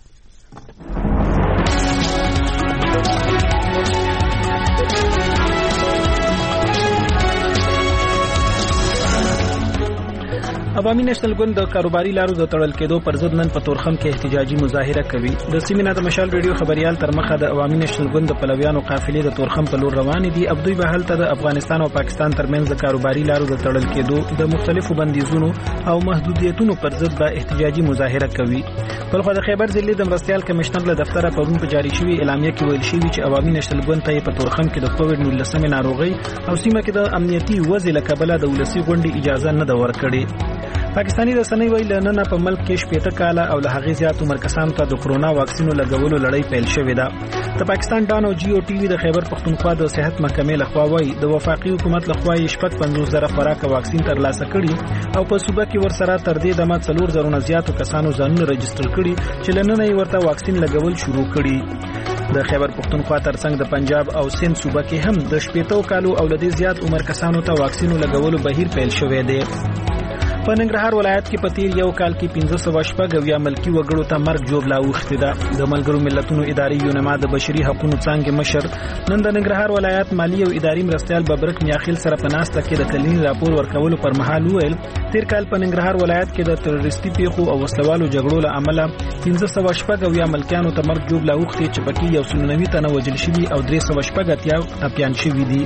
عوامي نېشنل ګوند د کاروباري لارو د تړل کېدو پر ضد نن په تورخم کې احتجاجي مظاهره کوي. د سیمینار د مشال ریډیو خبريال تر مخه د عوامي نېشنل ګوند د پلویانو قافلې د تورخم په لور روان دي. ابدوی به هلته د افغانستان او پاکستان ترمنځ د کاروباري لارو د تړل کېدو د مختلفو بندیزونو او محدودیتونو پر ضد به احتجاجي مظاهره کوي. بلخو د خیبر ضلع د مرستيال کمشنر له دفتر پرون په جاری شوی اعلامیه کې ویل شوی چې عوامي نېشنل ګوند ته په تورخم کې د کووډ-19 ناروغي او سیمه کې د امنیتي وضع له کبله د ولسی غونډې اجازه نه ده ورکړې. پاکستاني رسنۍ ویل نن په ملک کې 70 کاله او له هغې زیات عمر کسانو ته د کرونا واکسینو لګولو لړۍ پیل شوې ده. د پاکستان ډان او جی او ټي وي د خیبر پښتونخوا د صحت محکمې لخوا وایي د وفاقي حکومت لخوا 55,000 خوراک واکسین ترلاسه کړي او په صوبه کې ورسره تر دې دمه 4,000 نه زیاتو کسانو ځانونه رجسټر کړي چې لنن یې ورته واکسین لګول شروع کړي. د خیبر پښتونخوا ترڅنګ د پنجاب او سند صوبه کې هم د 70 کالو او لدې زیات عمر کسانو ته واکسینو لګولو بهیر پیل شوې دی. په ننګرهار ولایت کې په تیر یو کال کې 1500 ملکی وګړو ته مرګ جوړه اوښتې ده. د ملګرو ملتونو اداري یونما د بشري حقوقو څنګه مشر نن د ننګرهار ولایت مالی او اداري مرستيال ببرک میاخیل سره په ناسته کې د کلینی راپور ورکولو پر مهال ویل تیر کال په ننګرهار ولایت کې د تروریستي پیښو او وسلوالو جګړو له امله 1500 ملکیانو ته مرګ جوړه اوښتې چې پکې 190 تنه وژل شوي او 380 اپیان شوي دي.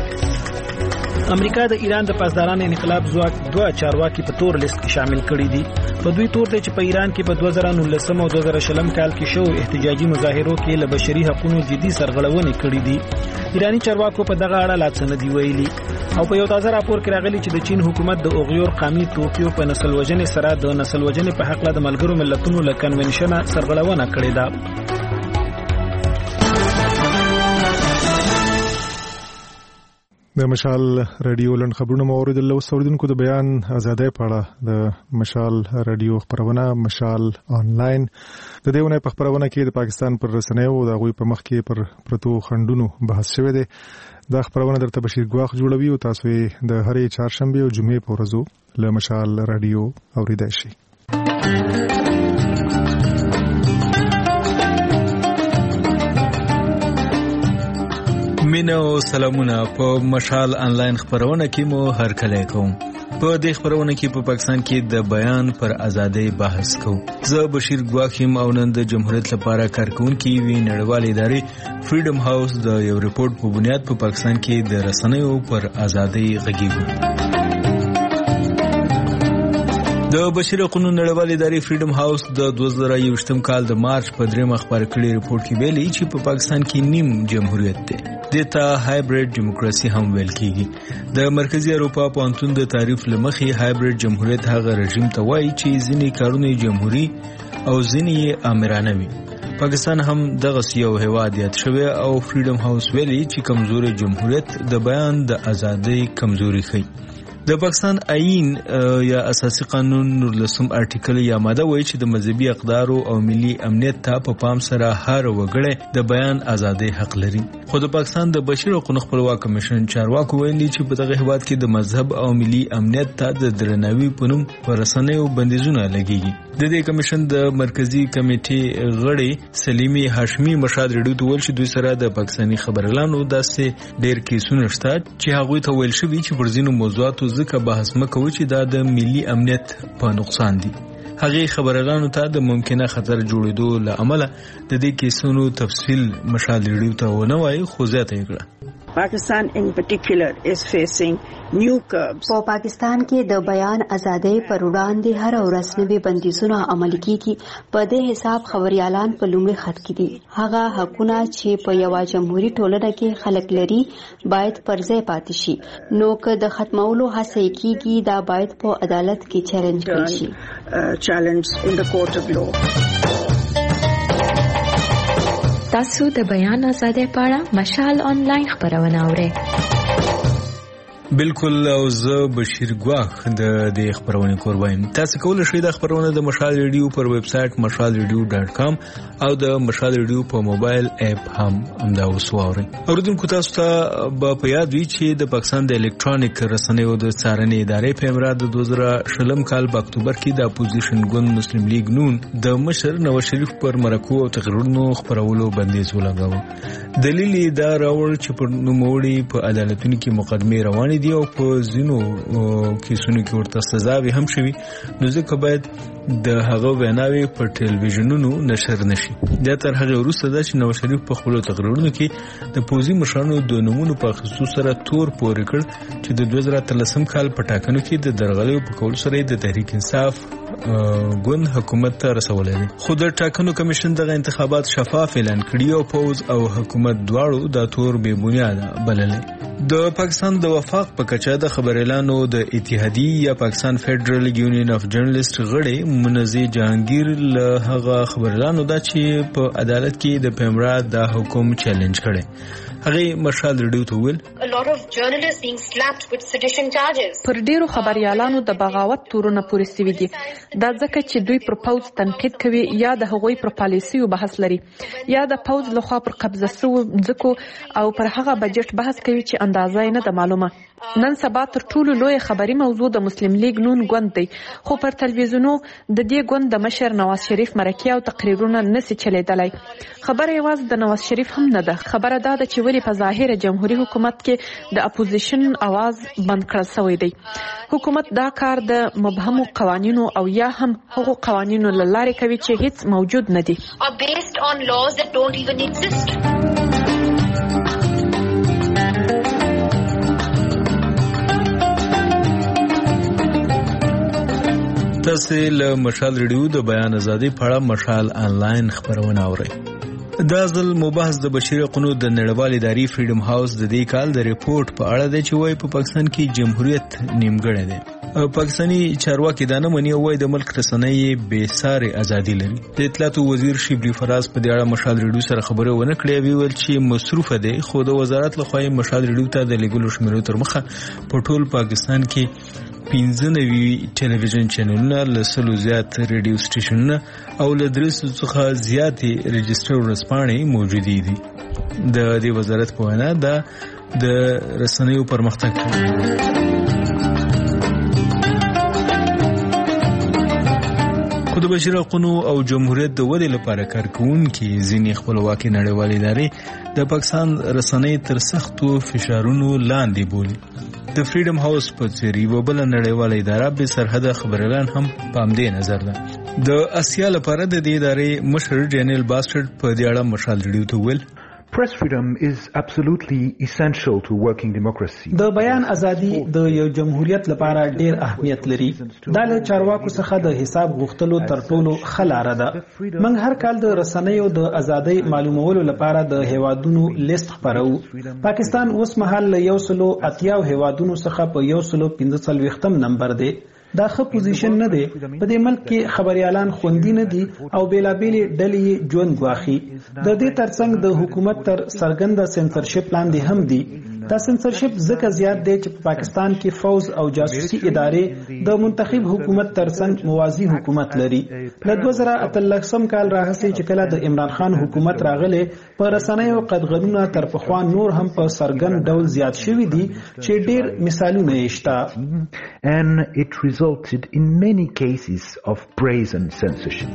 امریکا د ایران د پاسداران انقلاب ځواک 2 چارواکي په تور لیست کې شامل کړي دي. په دوی تور ته چې په ایران کې په 2019 او 2020 کال کې شو احتجاجي مظاهرو کې له بشري حقوقو جدي سرغړونې کړې دي. ایرانی چارواکو په دغه اړه لا څه نه دی ویلي او په یو تازه راپور کې راغلي چې د چین حکومت د اوغیور قومي توکیو په نسل وژنې سره د نسل وژنې په حق له ملګرو ملتونو له کنونشن سرغړونه کړې ده. د مشال رادیو لن خبرونه موریدل له اوریدونکو د بیان ازادۍ په اړه د مشال رادیو خبرونه مشال آنلاین د دیونه په خبرونه کې د پاکستان پر رسنیو او د غوي په مخ کې پر پرتو خندونو بحث شوه دی. دا خبرونه درته بشیر ګواخ جوړوي او تاسو د هرې چهارشنبه او جمعې په ورځو له مشال رادیو اوریدئ شئ. مینو سلامونه په مشال آنلاین خبرونه کې مو هر کله کوم. په دې خبرونه کې په پاکستان کې د بیان پر ازادۍ بحث کوم. زه بشیر ګواخیم او نن د جمهوریت لپاره کارکونکي وی نړیوال ادارې فریډم هاوس د یو ریپورت په بنیاد په پاکستان کې د رسنیو پر ازادۍ غږیږو. د بشري حقوقو نړیوال ادارې فریډم هاوس د 2021 کال د مارچ په 3 خبر کړي ریپورت کې ویلي چې په پاکستان کې نیم جمهوریت دی. دته هایبرید دیموکراسي هم ویل کیږي. د مرکزی اروپا پوهنتون د تعریف لمخې هایبرید جمهوریت هغه رژیم ته وایي چې ځینې کارونه جمهوریت او ځینې آمرانه وي. پاکستان هم دغه یو هیواد یاد شوی او فریډم هاوس ویلي چې کمزوري جمهوریت د بیان د ازادۍ کمزوري ښيي. د پاکستان آئین یا اساسي قانون 19 آرټیکل یا ماده وایي چې د مذهبي اقدار او ملي امنیت ته په پام سره هر وګړی د بیان ازادي حق لري. خو د پاکستان د بشري حقوقو خپلواک کمیشن چارواکو ویلي چې په دغه هیواد کې د مذهب او ملي امنیت ته د درناوي په نوم پر رسنیو بندیزونه لګیږي. د دې کمیشن د مرکزی کمیټې غړي سلیمي هاشمي مشاد ریډیو ته ویل چې دوی سره د پاکستاني خبريالانو داسې ډېر کیسونه شته چې هغوی ته ویل شوي چې پر ځینو موضوعاتو ځکه بحث مکوي چې دا د ملي امنیت په نقصان دي. هغه خبريالانو ته د ممکنه خطر جوړېدو له امله د دې کیسونو تفصیل مشال ریډیو ته ونه وایي خو زیاته یې کړه. Pakistan in particular is facing new curbs. په پاکستان کې د بیان ازادۍ پر وړاندې هر ورځ نوي بندیزونه عملي کیږي. په دې حساب خبريالان په لومړي خط کې دي. هغه حقونه چې په یو جمهوریت ټولنه کې خلک لري باید پر ځای پاتې شي. نو که د ختمولو هڅه کیږي دا باید په عدالت کې چیلنج کړي شي. Challenge in the court of law. تاسو د بیان ازادۍ په اړه مشال آنلاین خبرونه اورئ. بالکل او زه بشیر ګواخ د دې خبرونه کوم. تاسو کولای شئ د خبرونه د مشال ریډیو پر ویب سټ mashalradio.com او د مشال ریډیو په موبایل اپ هم دا وسوارئ. اوردونکو تاسو ته په یاد وي چې د پاکستان د الکترونیک رسنیو د څارنې ادارې په امر د 2020 کال په اکتوبر کې د اپوزیشن ګوند مسلم لیگ نون د مشر نواز شریف پر مرکو او تقریرونو خبرولو بندیز ولګاوه. دلیل یې دا راوړ چې پر نوموړي په عدالتونو کې مقدمه روانې دي او په ځینو کیسونو کې ورته سزا به هم شوي. نو ځکه باید د هغه ویناوي په ټلویزیونونو نشر نشي. دا تر هغه وروسته ده چې نواز شریف په خپل تقریرونو کې د پوزي مشرانو د نمونو په خصوص سره تور پورې کړ چې د 2013 کال په ټاکنو کې د درغلیو په کول سره د تحریک انصاف ګوند حکومت ته رسولې دي. خو د ټاکنو کمیشن دغه انتخابات شفاف اعلان کړي او پوز او حکومت دواړو د تور بے بنیاده بللې. د پاکستان د وفاق په کچه د خبريالانو د اتحادیې یا پاکستان فدرال یونین اف جرنالست غړي منزي جهانگیر له هغه خبريالانو دا چې په عدالت کې د پیمرا د حکم چیلنج کړي. هغه مشال ریډیو ته ویل a lot of journalists being slapped with sedition charges. پر ډیرو خبريالانو د بغاوت تورونه پورې سوي دي. دا ځکه چې دوی پر پوز تنقید کوي یا د هغوی پر پالیسیو بحث لري یا د پوز لخوا پر قبضه شوو ځکو او پر هغه بجټ بحث کوي چې اندازه نه ده معلومه. نن سبا تر ټولو لوی خبري موضوع د مسلم لیگ نون ګوند دی. خو پر تلویزیونو د دې ګوند د مشر نواز شریف مرکه او تقریرونه نسی چلیدلای. خبره یوازې د نواز شریف هم نه ده. خبره دا ده چې ولی په ظاهر جمهوریت حکومت کې د اپوزیشن आवाज بند کړل شوی دی. حکومت دا کار د مبهمو قوانینو او یا هم هغو قوانینو لاره کوي چې هیڅ موجود نه دي. Are based on laws that don't even exist. تاسو له مشال ریډیو د بیان ازادي په اړه مشال آنلاین خبرونه اورئ. دا ځل مباحث د بشري حقوقو د نړیوال ادارې فریډم هاوس د دې کال د ریپورت په اړه دی چې وايي په پاکستان کې جمهوریت نیمګړی دی. پاکستاني چارواکي دا نه مني او وايي د ملک رسنۍ بې ساري ازادي لري. د اطلاعات وزیر شبلی فراز په دې اړه مشال ریډیو سره خبرونه ونه کړې ویل چې مصروفه دی. خو د وزارت لخوا مشال ریډیو ته د لیګلو شمیرو تر مخه په ټول پاکستان کې 15 ټلویزیون چینلونه له 100 زیات ریډیو سټیشنونه او له 300 څخه زیاتې رجسټر ورځپاڼې موجودې دي. د دې وزارت په وینا دا د رسنیو پرمختګ خو د بشري حقوقو او جمهوریت د ودې لپاره کارکونکي ځینې خپلواکي نړیوالې ادارې د پاکستان رسنۍ تر سختو فشارونو لاندې بولي. د فریډم هاوس په څیر یو بل نړیواله اداره به سرحد خبريالان هم پام دې نظر ده. د اسیا لپاره د دې ادارې مشر ډینیل باسټرډ په دې اړه مشال ریډیو ته ویل Press freedom is absolutely essential to working democracy. د بیان ازادي د یو جمهوریت لپاره ډیر اهمیت لري. دا له چارواکو څخه د حساب غوښتلو تر ټولو خلاره ده. موږ هر کال د رسنیو د ازادۍ معلومولو لپاره د هیوادونو لیست خبرو. پاکستان اوس مهال له 180 هیوادونو څخه په 145 نمبر دی. دا ښه پوزیشن نه دی. په دې ملک کې خبريالان خوندي نه دي او بیلابېلې ډلې ژوند غواخي. د دې ترڅنګ د حکومت تر سرګند سنسرشپ لاندې هم دي. دا سنسرشپ ځکه زیات دی چې په پاکستان کې فوج او جاسوسي ادارې د منتخب حکومت ترڅنګ موازی حکومت لري. له 2013 کال راهیسې چې کله د عمران خان حکومت راغلی په رسنیو قدغنونه تر پخوا نور هم په سرګن ډول زیات شوي دي چې ډېر مثالونه یې شته. And it resulted in many cases of brazen censorship.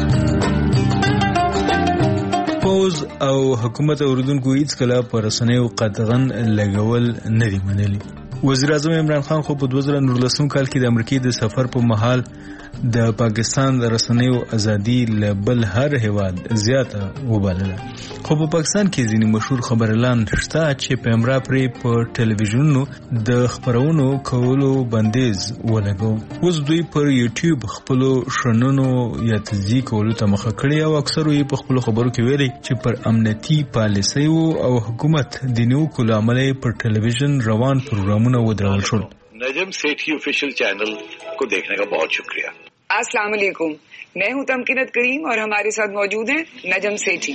پوز او حکومت اوریدونکو هیڅ کله پر رسنیو قدغن لګول نه دی منلي. وزیر اعظم عمران خان خو په 2019 کال کې د امریکای د سفر په مهال د پاکستان د رسنیو ازادي له بل هر هیواد زیاته وبلله. خو په پاکستان کې ځینې مشهور خبريالان شته چې په امرا پرې په ټلویزیونونو د خبرونو کولو بندیز ولګو. اوس دوی پر یوټیوب خپل شننو یا تزیې کولو ته مخه کړی او اکثر یې په خپل خبرو کې ویلي چې پر امنیتي پالیسیو او حکومت د نیو کول عمل پر ټلویزیون روان پروګرامونه ودرول شول. Najam Sethi official channel को देखने का बहुत शुक्रिया. अस्सलाम वालेकुम, मैं हूं तमकीनत करीम और हमारे साथ मौजूद हैं नजम सेठी.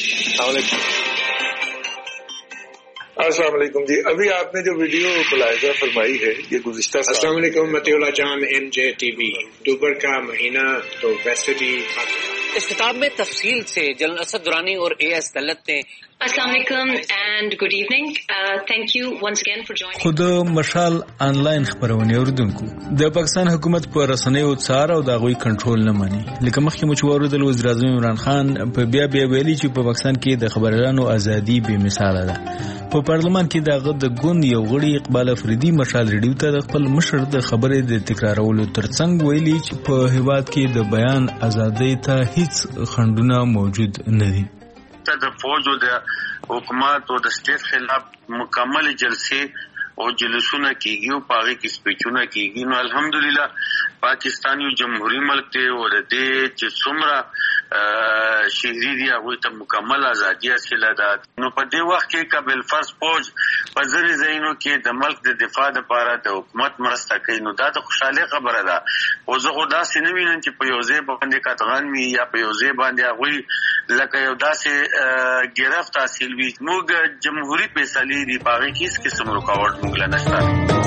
अस्सलाम वालेकुम जी, अभी आपने जो वीडियो मुलाहिजा फरमाई है ये गुज़िश्ता अस्सलाम वालेकुम मतिउल्लाह जान NJTV. अक्टूबर का महीना तो वैसे भी इस किताब में तफसील से जनरल असद दुरानी और AS दलत ने Assalamu alaikum and good evening. Thank you once again for joining. خود مشال آنلاین خبرونه اوریدونکو د پاکستان حکومت پر رسنیو څار او د غوي کنټرول نه مانی. لکه مخکې مو چوارو د وزیر اعظم عمران خان په بیا ویلي چې په پاکستان کې د خبريالانو ازادي به مثال ده. په پارلمان کې دغه د ګوند یو غړي اقبال افریدي مشال ریډیو ته خپل مشر د خبرې د تکرارولو ترڅنګ ویلي چې په هیواد کې د بیان ازادۍ ته هیڅ خنډونه موجود نه دي. د فوج او د حکومت او د سټیټ خلاف مکمل جلسې او جلسونه کیږي او پاره کې سپیچونه کیږي. نو الحمدلله پاکستان یو جمهوریت ملک دی او د دې چې څومره شهري دی هغه ته مکمل ازادي حاصله ده. نو په دې وخت کې قبل فرض فوج په ځری ځایونو کې د ملک د دفاع لپاره د حکومت مرسته کوي. نو دا د خوشاله خبره ده. او زه خو داسې نه وینم چې په یو ځای باندې کاتغان وي یا په یو ځای باندې هغه لکه یو داسې گرفت حاصل وي. موږ جمهوریت فیصله دی پاره کې هیڅ قسم رکاوټ موږ نه نشته.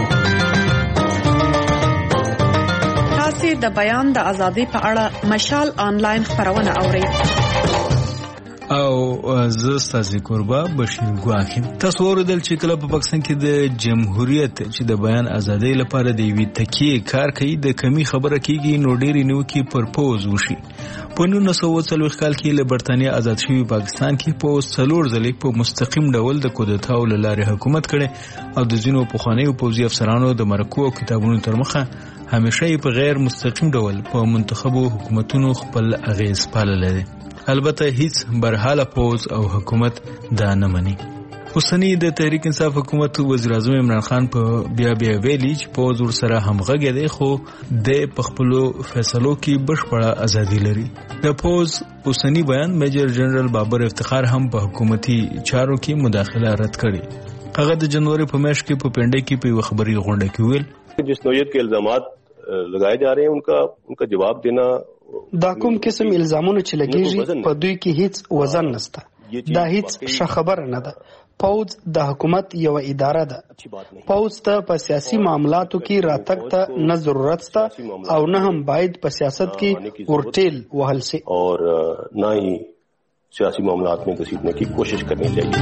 تاسو د بیان د ازادۍ په اړه مشال آنلاین خبرونه اورئ. او زه ستاسو قربا بشیر ګواخیم. تاسو ورودل چې کله په پاکستان کې د جمهوریت چې د بیان ازادۍ لپاره د وی تکیه کار کوي د کمی خبره کیږي نو ډېری نو کې پرپوز وشي. په 1940 کال کې له برتانیا آزاد شوی پاکستان کې په څلور ځلې په مستقیم ډول د کودتا او لارې حکومت کړي او د ځینو پخوانیو پوځي افسرانو د مرکو او کتابونو تر مخه همیشه په غیر مستقیم ډول په منتخبو حکومتونو خپل اغیز پالل دي. البته هیڅ برحاله پوز او حکومت دا نه مني. اوسنی د تحریک انصاف حکومت وزیر اعظم عمران خان په بیا ویلي چې پوز ور سره همغږی دی خو د خپلو فیصلو کې بشپړه ازادي لري. د پوز اوسنی بیان میجر جنرال بابر افتخار هم په حکومتي چارو کې مداخله رد کړي. هغه د جنوري په میاشت کې په پنډه کې په خبري غونډه کې ویل جس نوعیت کے الزامات لگائے جا رہے ہیں ان کا جواب دینا دا کوم قسم الزامونه چې لګیږي په دوی کې هیڅ وزن نشته. دا هیڅ ښه خبره نه ده. پوز د حکومت یو اداره ده. پوز ته په سیاسي معاملاتو کې راتګ ته نه ضرورت شته او نه هم باید په سیاست کې ورټیل وهل شي اور نه هی سیاسي معاملات में घसीटने की कोशिश करनी चाहिए.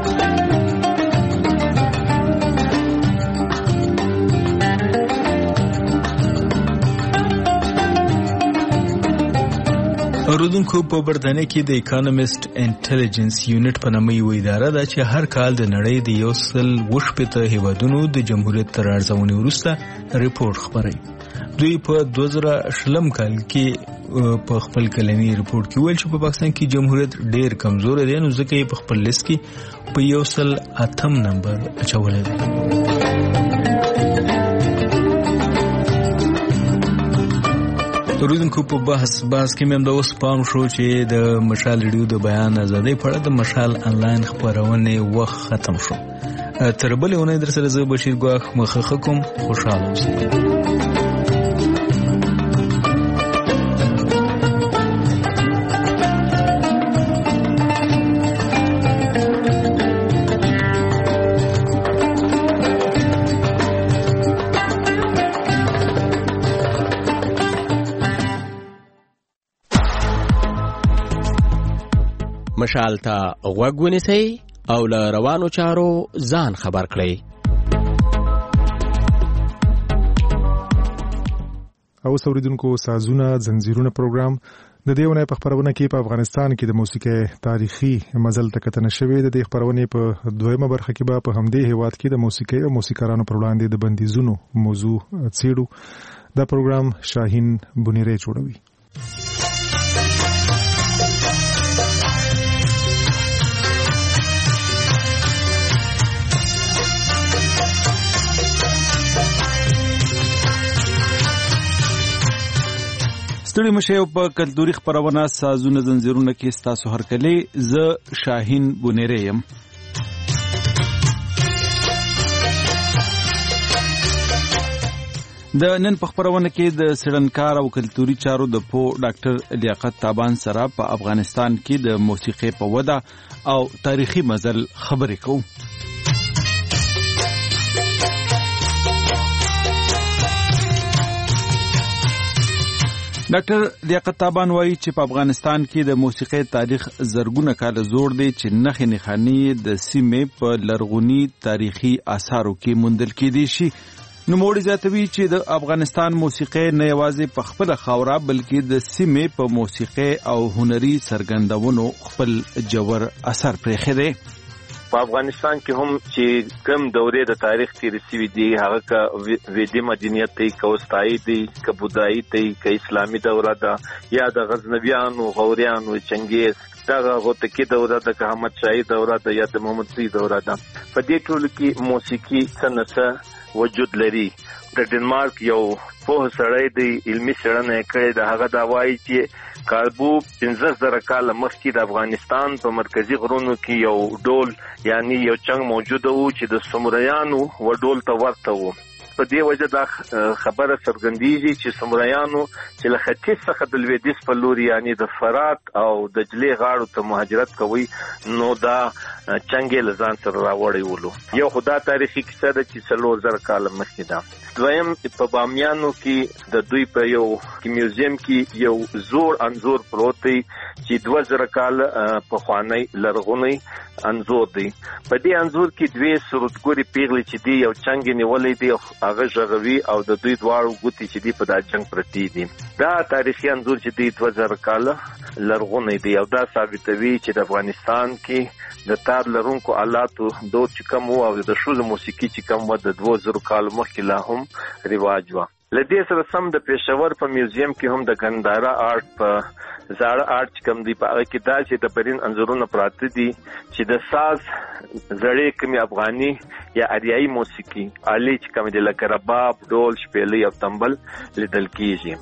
اوردونکو په برتانیې کې د اکانومیست انټيليجنس یونټ په نامه یو اداره ده چې هر کال د نړۍ د 180 هیوادونو د جمهوریت تر ارزونې وروسته ریپورت خبري. دوی په 2020 کال کې په خپل کلنی ریپورت کې ویل چې په پاکستان کې جمهوریت ډېر کمزور دی نو ځکه په خپل لیست کې په 108 نمبر اچولې ده. اوریدونکو په بحث کې مې د اوس پام شو چې د مشال ریډیو د بیان ازادۍ په اړه د مشال آنلاین خبرونه وخت ختم شو. تر بلې اونۍ در سره زه بشیر ګواخ مخه کوم. خوشاله اوسئ. مشال ته غوږ ونیسئ او له روانو چارو ځان خبر کړئ. او اوریدونکو سازونه زنجیرونه پروګرام د دې ونې په خبرونه کې په افغانستان کې د موسیقي تاریخي مزل تکتنه شوې د دې خبرونه په دویمه برخه کې په همدې هیواد کې د موسیقي او موسیقارانو پر وړاندې د بندیزونو موضوع څېړو. دا پروګرام شاهین بنيري جوړوي. ستړي مشه په کلتوري خبرونه سازونه زنجیرونه کې ستاسو هرکلی ز شاهین بنيري يم. د نن په خبرونه کې د سړنکار او کلتوري چارو د پو ډاکټر لیاقت تابان سره په افغانستان کې د موسیقي په وده او تاریخي مزل خبرې کوو. ډاکټر لیاقت تابان وایي چې په افغانستان کې د موسیقي تاریخ زرګونه کاله زوړ دی چې نښې نښانې د سیمې په لرغوني تاریخي آثارو کې موندل کېدی شي. نوموړي زیاتوي چې د افغانستان موسیقي نه یوازې په خپل خاوره بلکې د سیمې په موسیقي او هنري څرګندونو خپل جوړ اثر پرېښی دی. په افغانستان کې هم چې کم دورې د تاریخ تیرې شوي دي هغه که ویدي مدنیت دی که وسطایي دی که بودایي دی که اسلامي دوره ده یا د غزنویانو غوریانو چنګیز دغه غوتکی دوره ده که احمد شاهي دوره ده یا د محمد زوی دوره ده. په دې ټولو کې موسیقي څه نه څه وجود لري. د ډنمارک یو پوه سړی دی علمي څېړنه یې کړې ده. هغه دا وایي چې کالبو 15,000 کاله مخکې د افغانستان په مرکزي غرونو کې یو ډول یعنی یو چنګ موجود وو چې د سومریانو و ډول ته ورته وو. په دې وجه دا خبره څرګندېږي چې سومریانو چې له ختیځ څخه د لویدیځ په لور یعنی د فرات او دجلې غاړو ته مهاجرت کوي نو دا چنګې له ځان سره راوړی ولو. یو خدا تاریخي کیسه ده چې 4,000 کاله مخکې ده. دویم په بامیانو کې د دوی په یو میوزیم کې یو زوړ انځور پروت دی چې 2,000 کاله پخوانی لرغونی انځور دی. په دې انځور کې دوی سرودګوري پیغلې چې دی یو چنګ نیولې دی هغه ژغوي او د دوی دواړو ګوتې چې دی په دا جنگ پرتی دي. دا تاریخي انځور چې دی 2,000 کاله لرغونی دی او دا ثابتوي چې د افغانستان کې د تار لرونکو آلاتو دود چې کم وو او د شوزو موسیقي چې کم وو د 2,000 کالو مخکې لا هم رواج وو. له دې سره سم د پېښور په میوزیم کې هم د ګندارا آرټ په زاړه آرټ کم دی په هغه کې دا چې د برین انځورونه پراته دي چې د ساز زړې کمی افغاني یا اریایي موسیقي آلې چې کم دي لکه رباب، ډول، شپېلۍ او تنبل لیدل کېږي.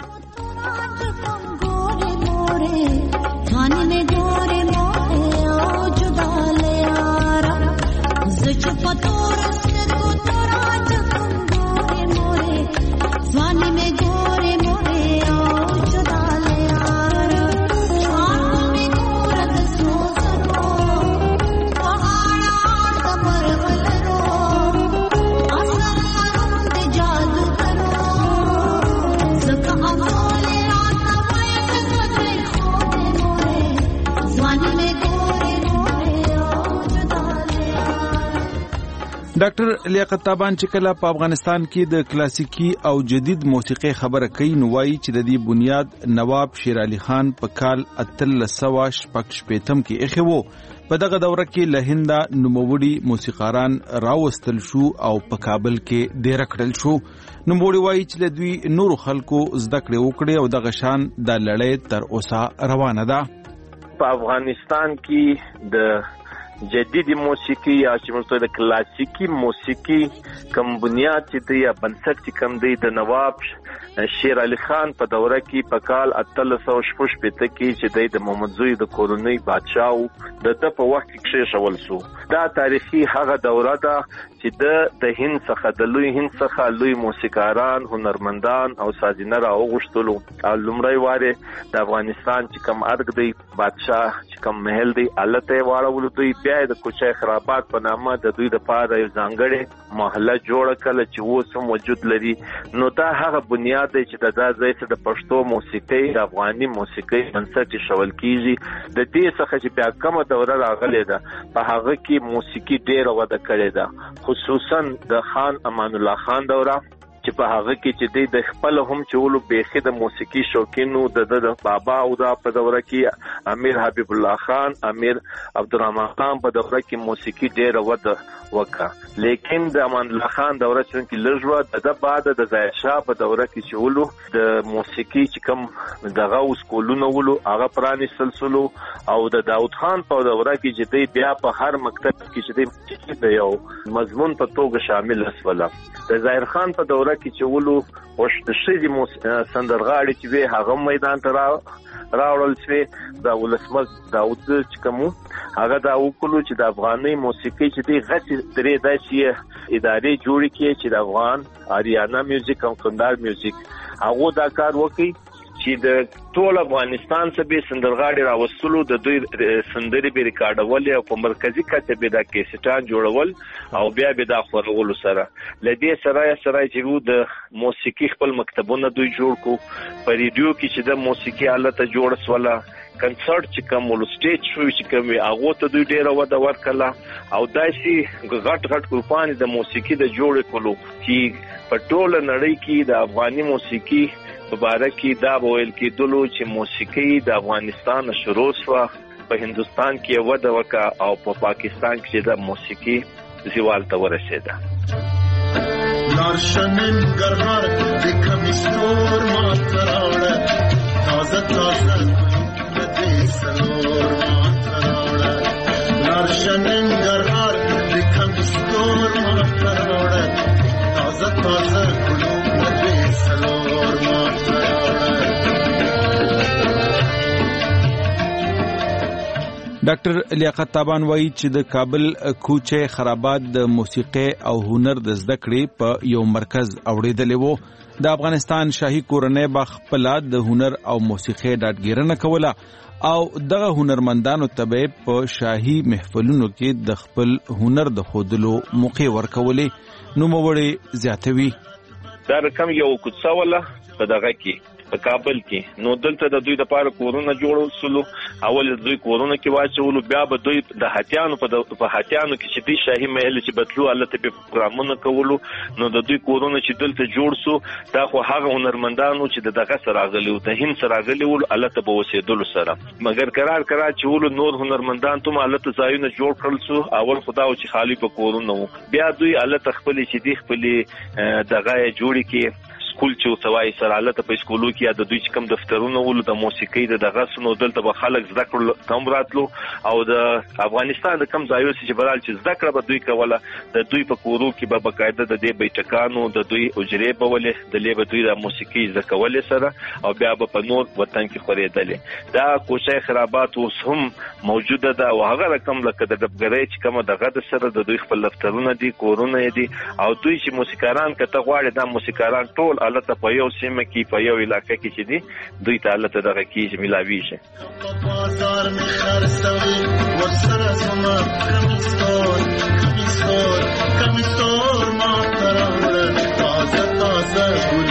ډاکټر لیاقت تابان چې کله په افغانستان کې د کلاسیکي او جدید موسیقي خبره کوي نو وایي چې د دې بنیاد نواب شیر علي خان په کال 1386 کې ایښی وو. په دغه دوره کې له هنده نوموړي موسیقاران راوستل شو او په کابل کې ډېر کړل شو. نوموړي وایي چې له دوی نورو خلکو زده کړې وکړي او دغه شان د لړۍ تر اوسه روانه ده. په افغانستان کې د جدیدی موسیقي یا چې موږ د کلاسیکي موسیقي کوم بنیاد چې دی یا بنسټ چې کوم دی د نواب شیر علي خان په دوره کې په کال 1386 کې چې د محمد زوی د کورنۍ بادشاه د په وخت کې شول سو. دا تاریخي هغه دوره ده چې د هند څخه د لوی هند څخه لوی موسیقاران، هنرمندان او سازینه راوغښتلو او لومړی واره د افغانستان چې کوم ارګ دی بادشاه چې کوم محل دی الته واړول دوی بیا د کوچای خرابات په نامه د دوی د پاره یو ځانګړې محله جوړه کړه چې اوس هم موجود لري. نو دا هغه بنیاد دی چې د ځای څخه د پښتو موسیقي د افغاني موسیقي بنسټ شول کیږي. د دې څخه چې بیا کومه دوره راغلې ده په هغه کې موسیقي ډېره وده کړې ده، خصوصا د خان امان الله خان دوره چې په هغه کې چې د خپل هم چولو بیخي د موسیقي شوقینو د بابا او د په دوره کې امیر حبیب الله خان، امیر عبدالرحمن خان په دوره کې موسیقي ډېره وده وکړه. لیکن د امان الله خان دوره چې لږ د بعد د ظاهر شاه په دوره کې چولو د موسیقي چې کوم دغه اسکولونه ولو هغه پرانیستل سلو، او د داود خان په دوره کې چې بیا په هر مکتب کې چې یو مضمون په توګه شامل اسوله. د ظاهر خان په دوره کې چې ولو د شې سندرغاړي چې وی هغه میدان ته راوړل شوی. د ولسمشر داود چې کوم هغه دا وکړو چې د افغاني موسیقي چې دی غټ درې داسې ادارې جوړې کړي چې د افغان آریانا میوزیک او کندهار میوزیک هغه دا کار وکړي چې د ټول افغانستان څخه به سندرغاړي راوستلو، د دوی سندري به ریکارډول او په مرکزی کته به د کیسټان جوړول او بیا به د خورولو سره لدې سره چې د موسیقي خپل مکتبونه دوی جوړ کو. په ریډیو کې چې د موسیقي آلت جوړ سواله کنسرت چې کوم ول سټیج شو چې کوم هغه ته دوی ډیره وده ورکړه او داسي غټ ګروپان د موسیقي د جوړ کولو چې په ټول نړۍ کې د افغاني موسیقي مبارکي دا ویل کېدلو چې موسیقي د افغانستان شروع شوه، په هندستان کې وده وکړه او په پاکستان کې د موسیقي زوال ته ورسېده. لارشنن ګرهار د کمیستور ماتراوړه تازه د دې سلور ماتراوړه لارشنن ګرهار د کمیستور ماتراوړه تازه ګلو د دې سلور ډاکټر لیاقت تابان وایي چې د کابل کوچه خرابات د موسیقي او هنر د زده کړې په یو مرکز اوړېدلې وو. د افغانستان شاهي کورنۍ به خپل د هنر او موسیقي ډاډګیرنه کوله او دغه هنرمندانو ته په شاهي محفلونو کې د خپل هنر د ښودلو موقع ورکولې. نوموړی زیاتوي دا رقم یو کوڅه ولا په دغه کې په کابل کې نو دلته د دوی لپاره کورونه جوړول سلو. اول دوی کورونه کې واچولو، بیا به دوی د هاتیانو په هاتیانو کې چې دی شاهي محل چې بدلو الته په پروګرامونه کولو. نو د دوی کورونه چې دلته جوړ سو دا خو هغه هنرمندانو چې دغه سره راغلي او د هند سره راغلي ول الته به وسیدلو سره، مګر قرار چې ول نور هنرمندان ته الته ځایونه جوړ کړل سو. اول خداو چې خالی په کورونه وو، بیا دوی الته خپل چې دی خپل دغه جوړی کې سکول چې سوای سره الته په سکولو کې د دوی کم دفترونه ول د موسیقي دغه سنو دلته به خلک زده کړل کم راتلو او د افغانستان د کم ځایو چې برال چې زده کړه به دوی کوله. د دوی په کورو کې به باقاعده د دې بیٹکانو د دوی اجرې به ولې د لیبه دوی د موسیقي زده کولې سره او بیا به په نور وطن کې خورېدلې. دا کوچه خرابات اوس هم موجوده ده او هغه رقم لکه د دبګرې چې کومه دغه د سره د دوی خپل دفترونه دي، کورونه دي او دوی چې موسیقاران کته غواړي دا موسیقاران ټول الته په یو سیمه کې په یو علاقې کې چې دي دوی ته الته دغه کې ملاویږي. بازار می خرڅوي ورسره سما کمیستور ما تراوړ تازه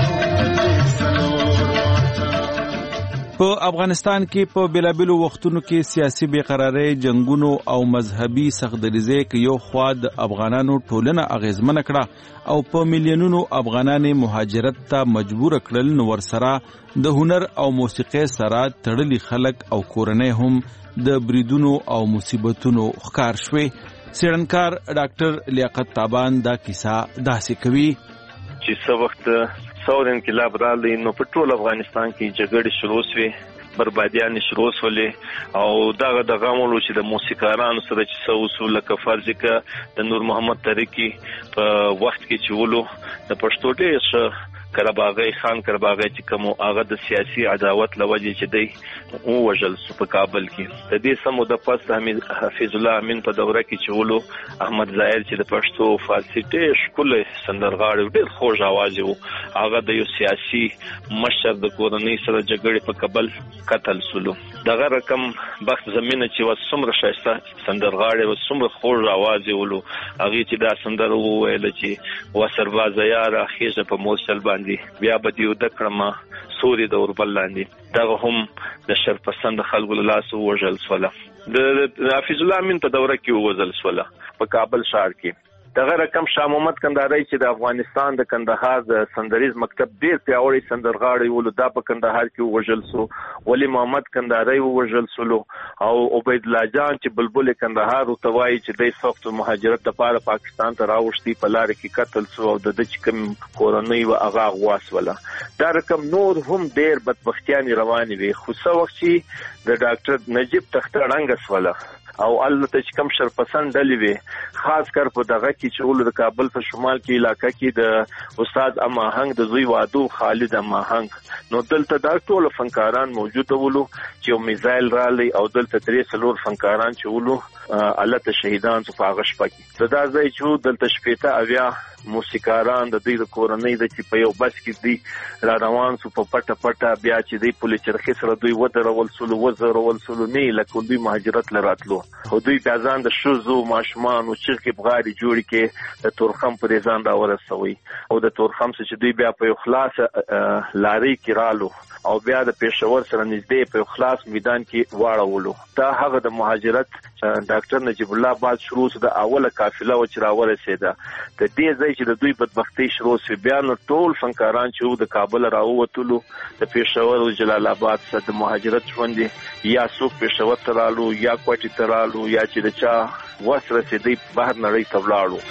په افغانستان کې په بیلابیلو وختونو کې سیاسي بیقراری، جنگونو او مذهبي سختدریزۍ کې یو خوا د افغانانو ټولنه اغیزمنه کړه او په میلیونونو افغانان مهاجرت ته مجبور کړل. نو ورسره د هنر او موسیقي سره تړلي خلک او کورنۍ هم د بریدونو او مصیبتونو ښکار شوي. څېړنکار ډاکټر لیاقت تابان دا کیسه داسې کوي چې څه وخت ثور انقلاب راغلی نو په ټول افغانستان کې جګړې شروع شوې، بربادیانې شروع شولې او دغه مولو چې د موسیقارانو سره چې څه اصول لکه فرض کې د نور محمد تاریخي په وخت کې چې ولو د پښتو ډېر کرباغی خان کرباغی چې کوم هغه د سیاسي عداوت لوجه چې دی او وجل په کابل کې د دې سمو د پس حفیظ الله امین په دوره کې چې ولو احمد ظاهر چې د پښتو فارسی ته شکل سندرغاړي ډېر خوږ आवाज وو، هغه د یو سیاسي مشر د کورنۍ سره جګړې په کابل قتل سلو. دغه رقم بخت زمينه چې وسمره شایسته سندرغاړي وسمره خوږ आवाज ولو هغه چې دا سندر وویل چې وسرباز یاره خېزه په موسل باندې بیا به دیو د کړما سوري د اوربل لاندې دغه هم د شرپسند خلکو له لاس وژل سوله د حافظ الله امین په دوره کې وژل سوله په کابل ښار کې دغه رقم شاه محمد کندهاري چې د افغانستان د کندهار د سندریز مکتب ډیر پیاوړی سندرغاړي ولو دا په کندهار کې وژل سو ولی محمد کندهاري وژل سو او عبید الله جان چې بلبل کندهار او توای چې د سخت مهاجرت لپاره پاکستان ته راوښتي په لار کې قتل سو او د چکم کورنۍ او اغا غواس ولا دا رقم نور هم ډیر بدبختیانی رواني وي خو څو وخت چې د ډاکټر نجیب تختړنګ ولا او الله ته چې کم شرپسند ډلې وي خاص کر په دغه کې چې ول د کابل په شمال کې علاقې کې د استاد اماهنګ د زوی وادو خالد اماهنګ نو دلته دا ټول فنکاران موجود ولو چې میزایل رالي او دلته 3 فنکاران چې ولو الله ته شهیدان په هغه شپه کې دا ځای چې دلته شپېته اویا موسیقاران د دې کورنۍ د چې په یو بس کې دی را روان سو په پټه پټه بیا چې دی پولیس چرخې سره دوی ودرول سولو نه لکه دوی مهاجرت لراتلو خو دوی ځان د شوزو ماشومان او چرګ بغاري جوړ کې د تورخم په ځان دا ورسوي او د تورخم چې دوی بیا په خلاص لاري کې رالو او بیا د پېښور سره نږدې په خلاص میدان کې واړولو دا هغه د مهاجرت ډاکټر نجیب الله بعد شروع د اوله قافله و چې راورسېده د دې ځای چې د دوی بدبختی شروع شو بیا نو ټول فنکاران چې د کابل راووتلو د پېښور او جلال آباد څخه د مهاجرت ژوند یا څوک پېښور ته رالو یا کوټې ته رالو یا چې د چا وس رسېدی بهر نړۍ ته ولاړو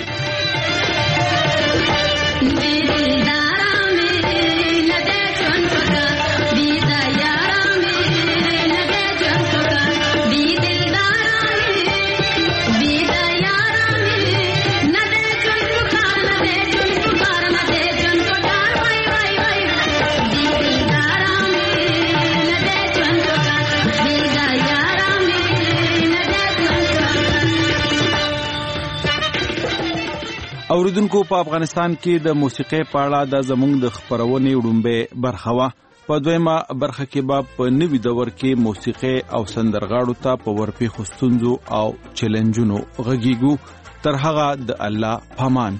اوریدونکو په افغانستان کې د موسیقي په اړه د زموږ د خبرونې وړاندې برخه وا په دویمه برخه کې په نوي دور کې موسیقي او سندرغاړو ته په ورپی خوستونزو او چیلنجونو غږیږو تر هغه د الله پامان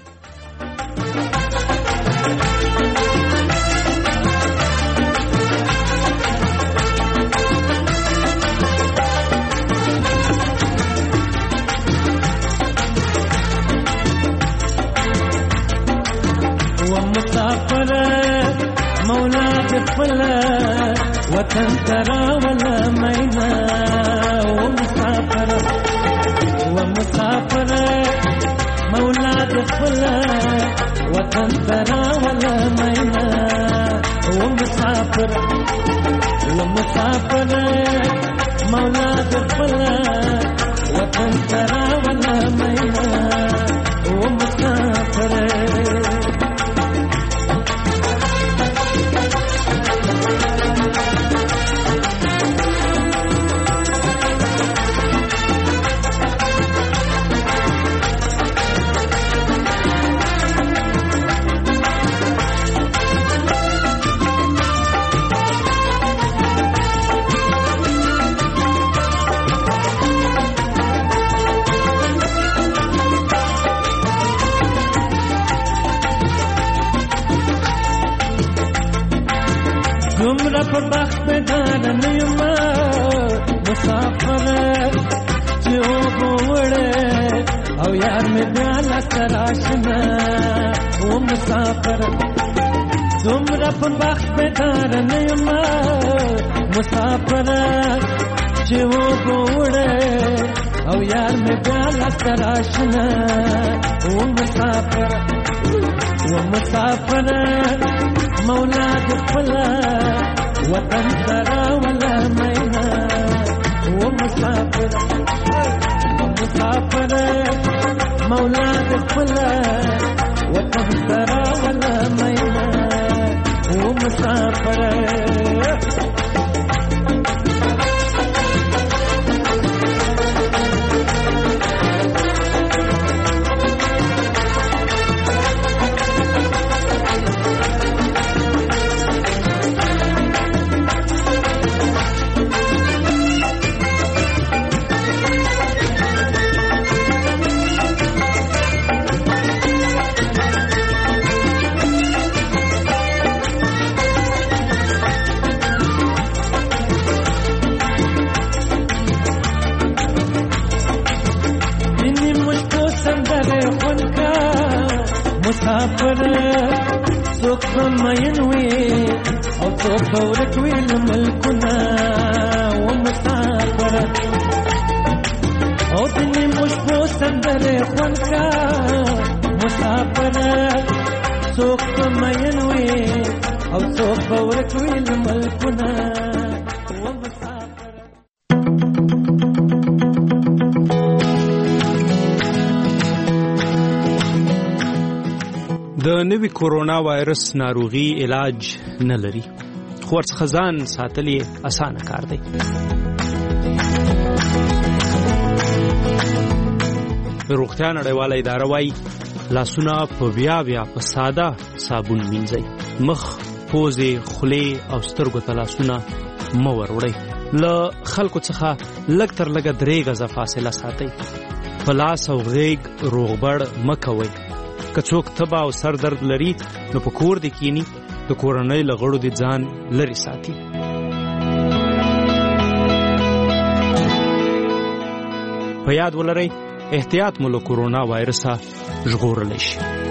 وطن ترى ولا مينا ومسافر مولاد فلا وطن ترى ولا مينا ومسافر مولاد فلا وطن ترى ولا مينا ومسافر پر بخت بدار نیما مسافر چې وګوره او یار مې بیا لاسراشنا او مسافر دومره پر بخت بدار نیما مسافر چې وګوره او یار مې بیا لاسراشنا او مسافر مولاد فلا وطن ترى ولا مينا ومسافر مولاد فلا وطن ترى ولا مينا ومسافر مسافر څوک به مین وي او څوک به ورک وي له ملکونه و مسافر او د نیمو شپو سندرې خوند کا مسافر څوک به مین وي او څوک به ورک وي له ملکونه و مسافر. د نوي کورونا وایرس ناروغي علاج نه لري خو ورڅخه ځان ساتل یې اسانه کار دی. روغتیا نړیواله اداره وایي لاسونه په بیا په ساده صابون مینځئ. مخ، پوزې، خولې او سترګو ته لاسونه مه وروړئ. له خلکو څخه لږ تر لږه 3 غزه فاصله ساتئ. په لاس او غیږ روغبړ مه کوئ. که څوک تبه او سر درد لري نو په کور دې کینی د کورنۍ له غړو دې ځان لرې ساتي. په یاد ولرئ احتیاط مو له کورونا وایرسه ژغورلی شي.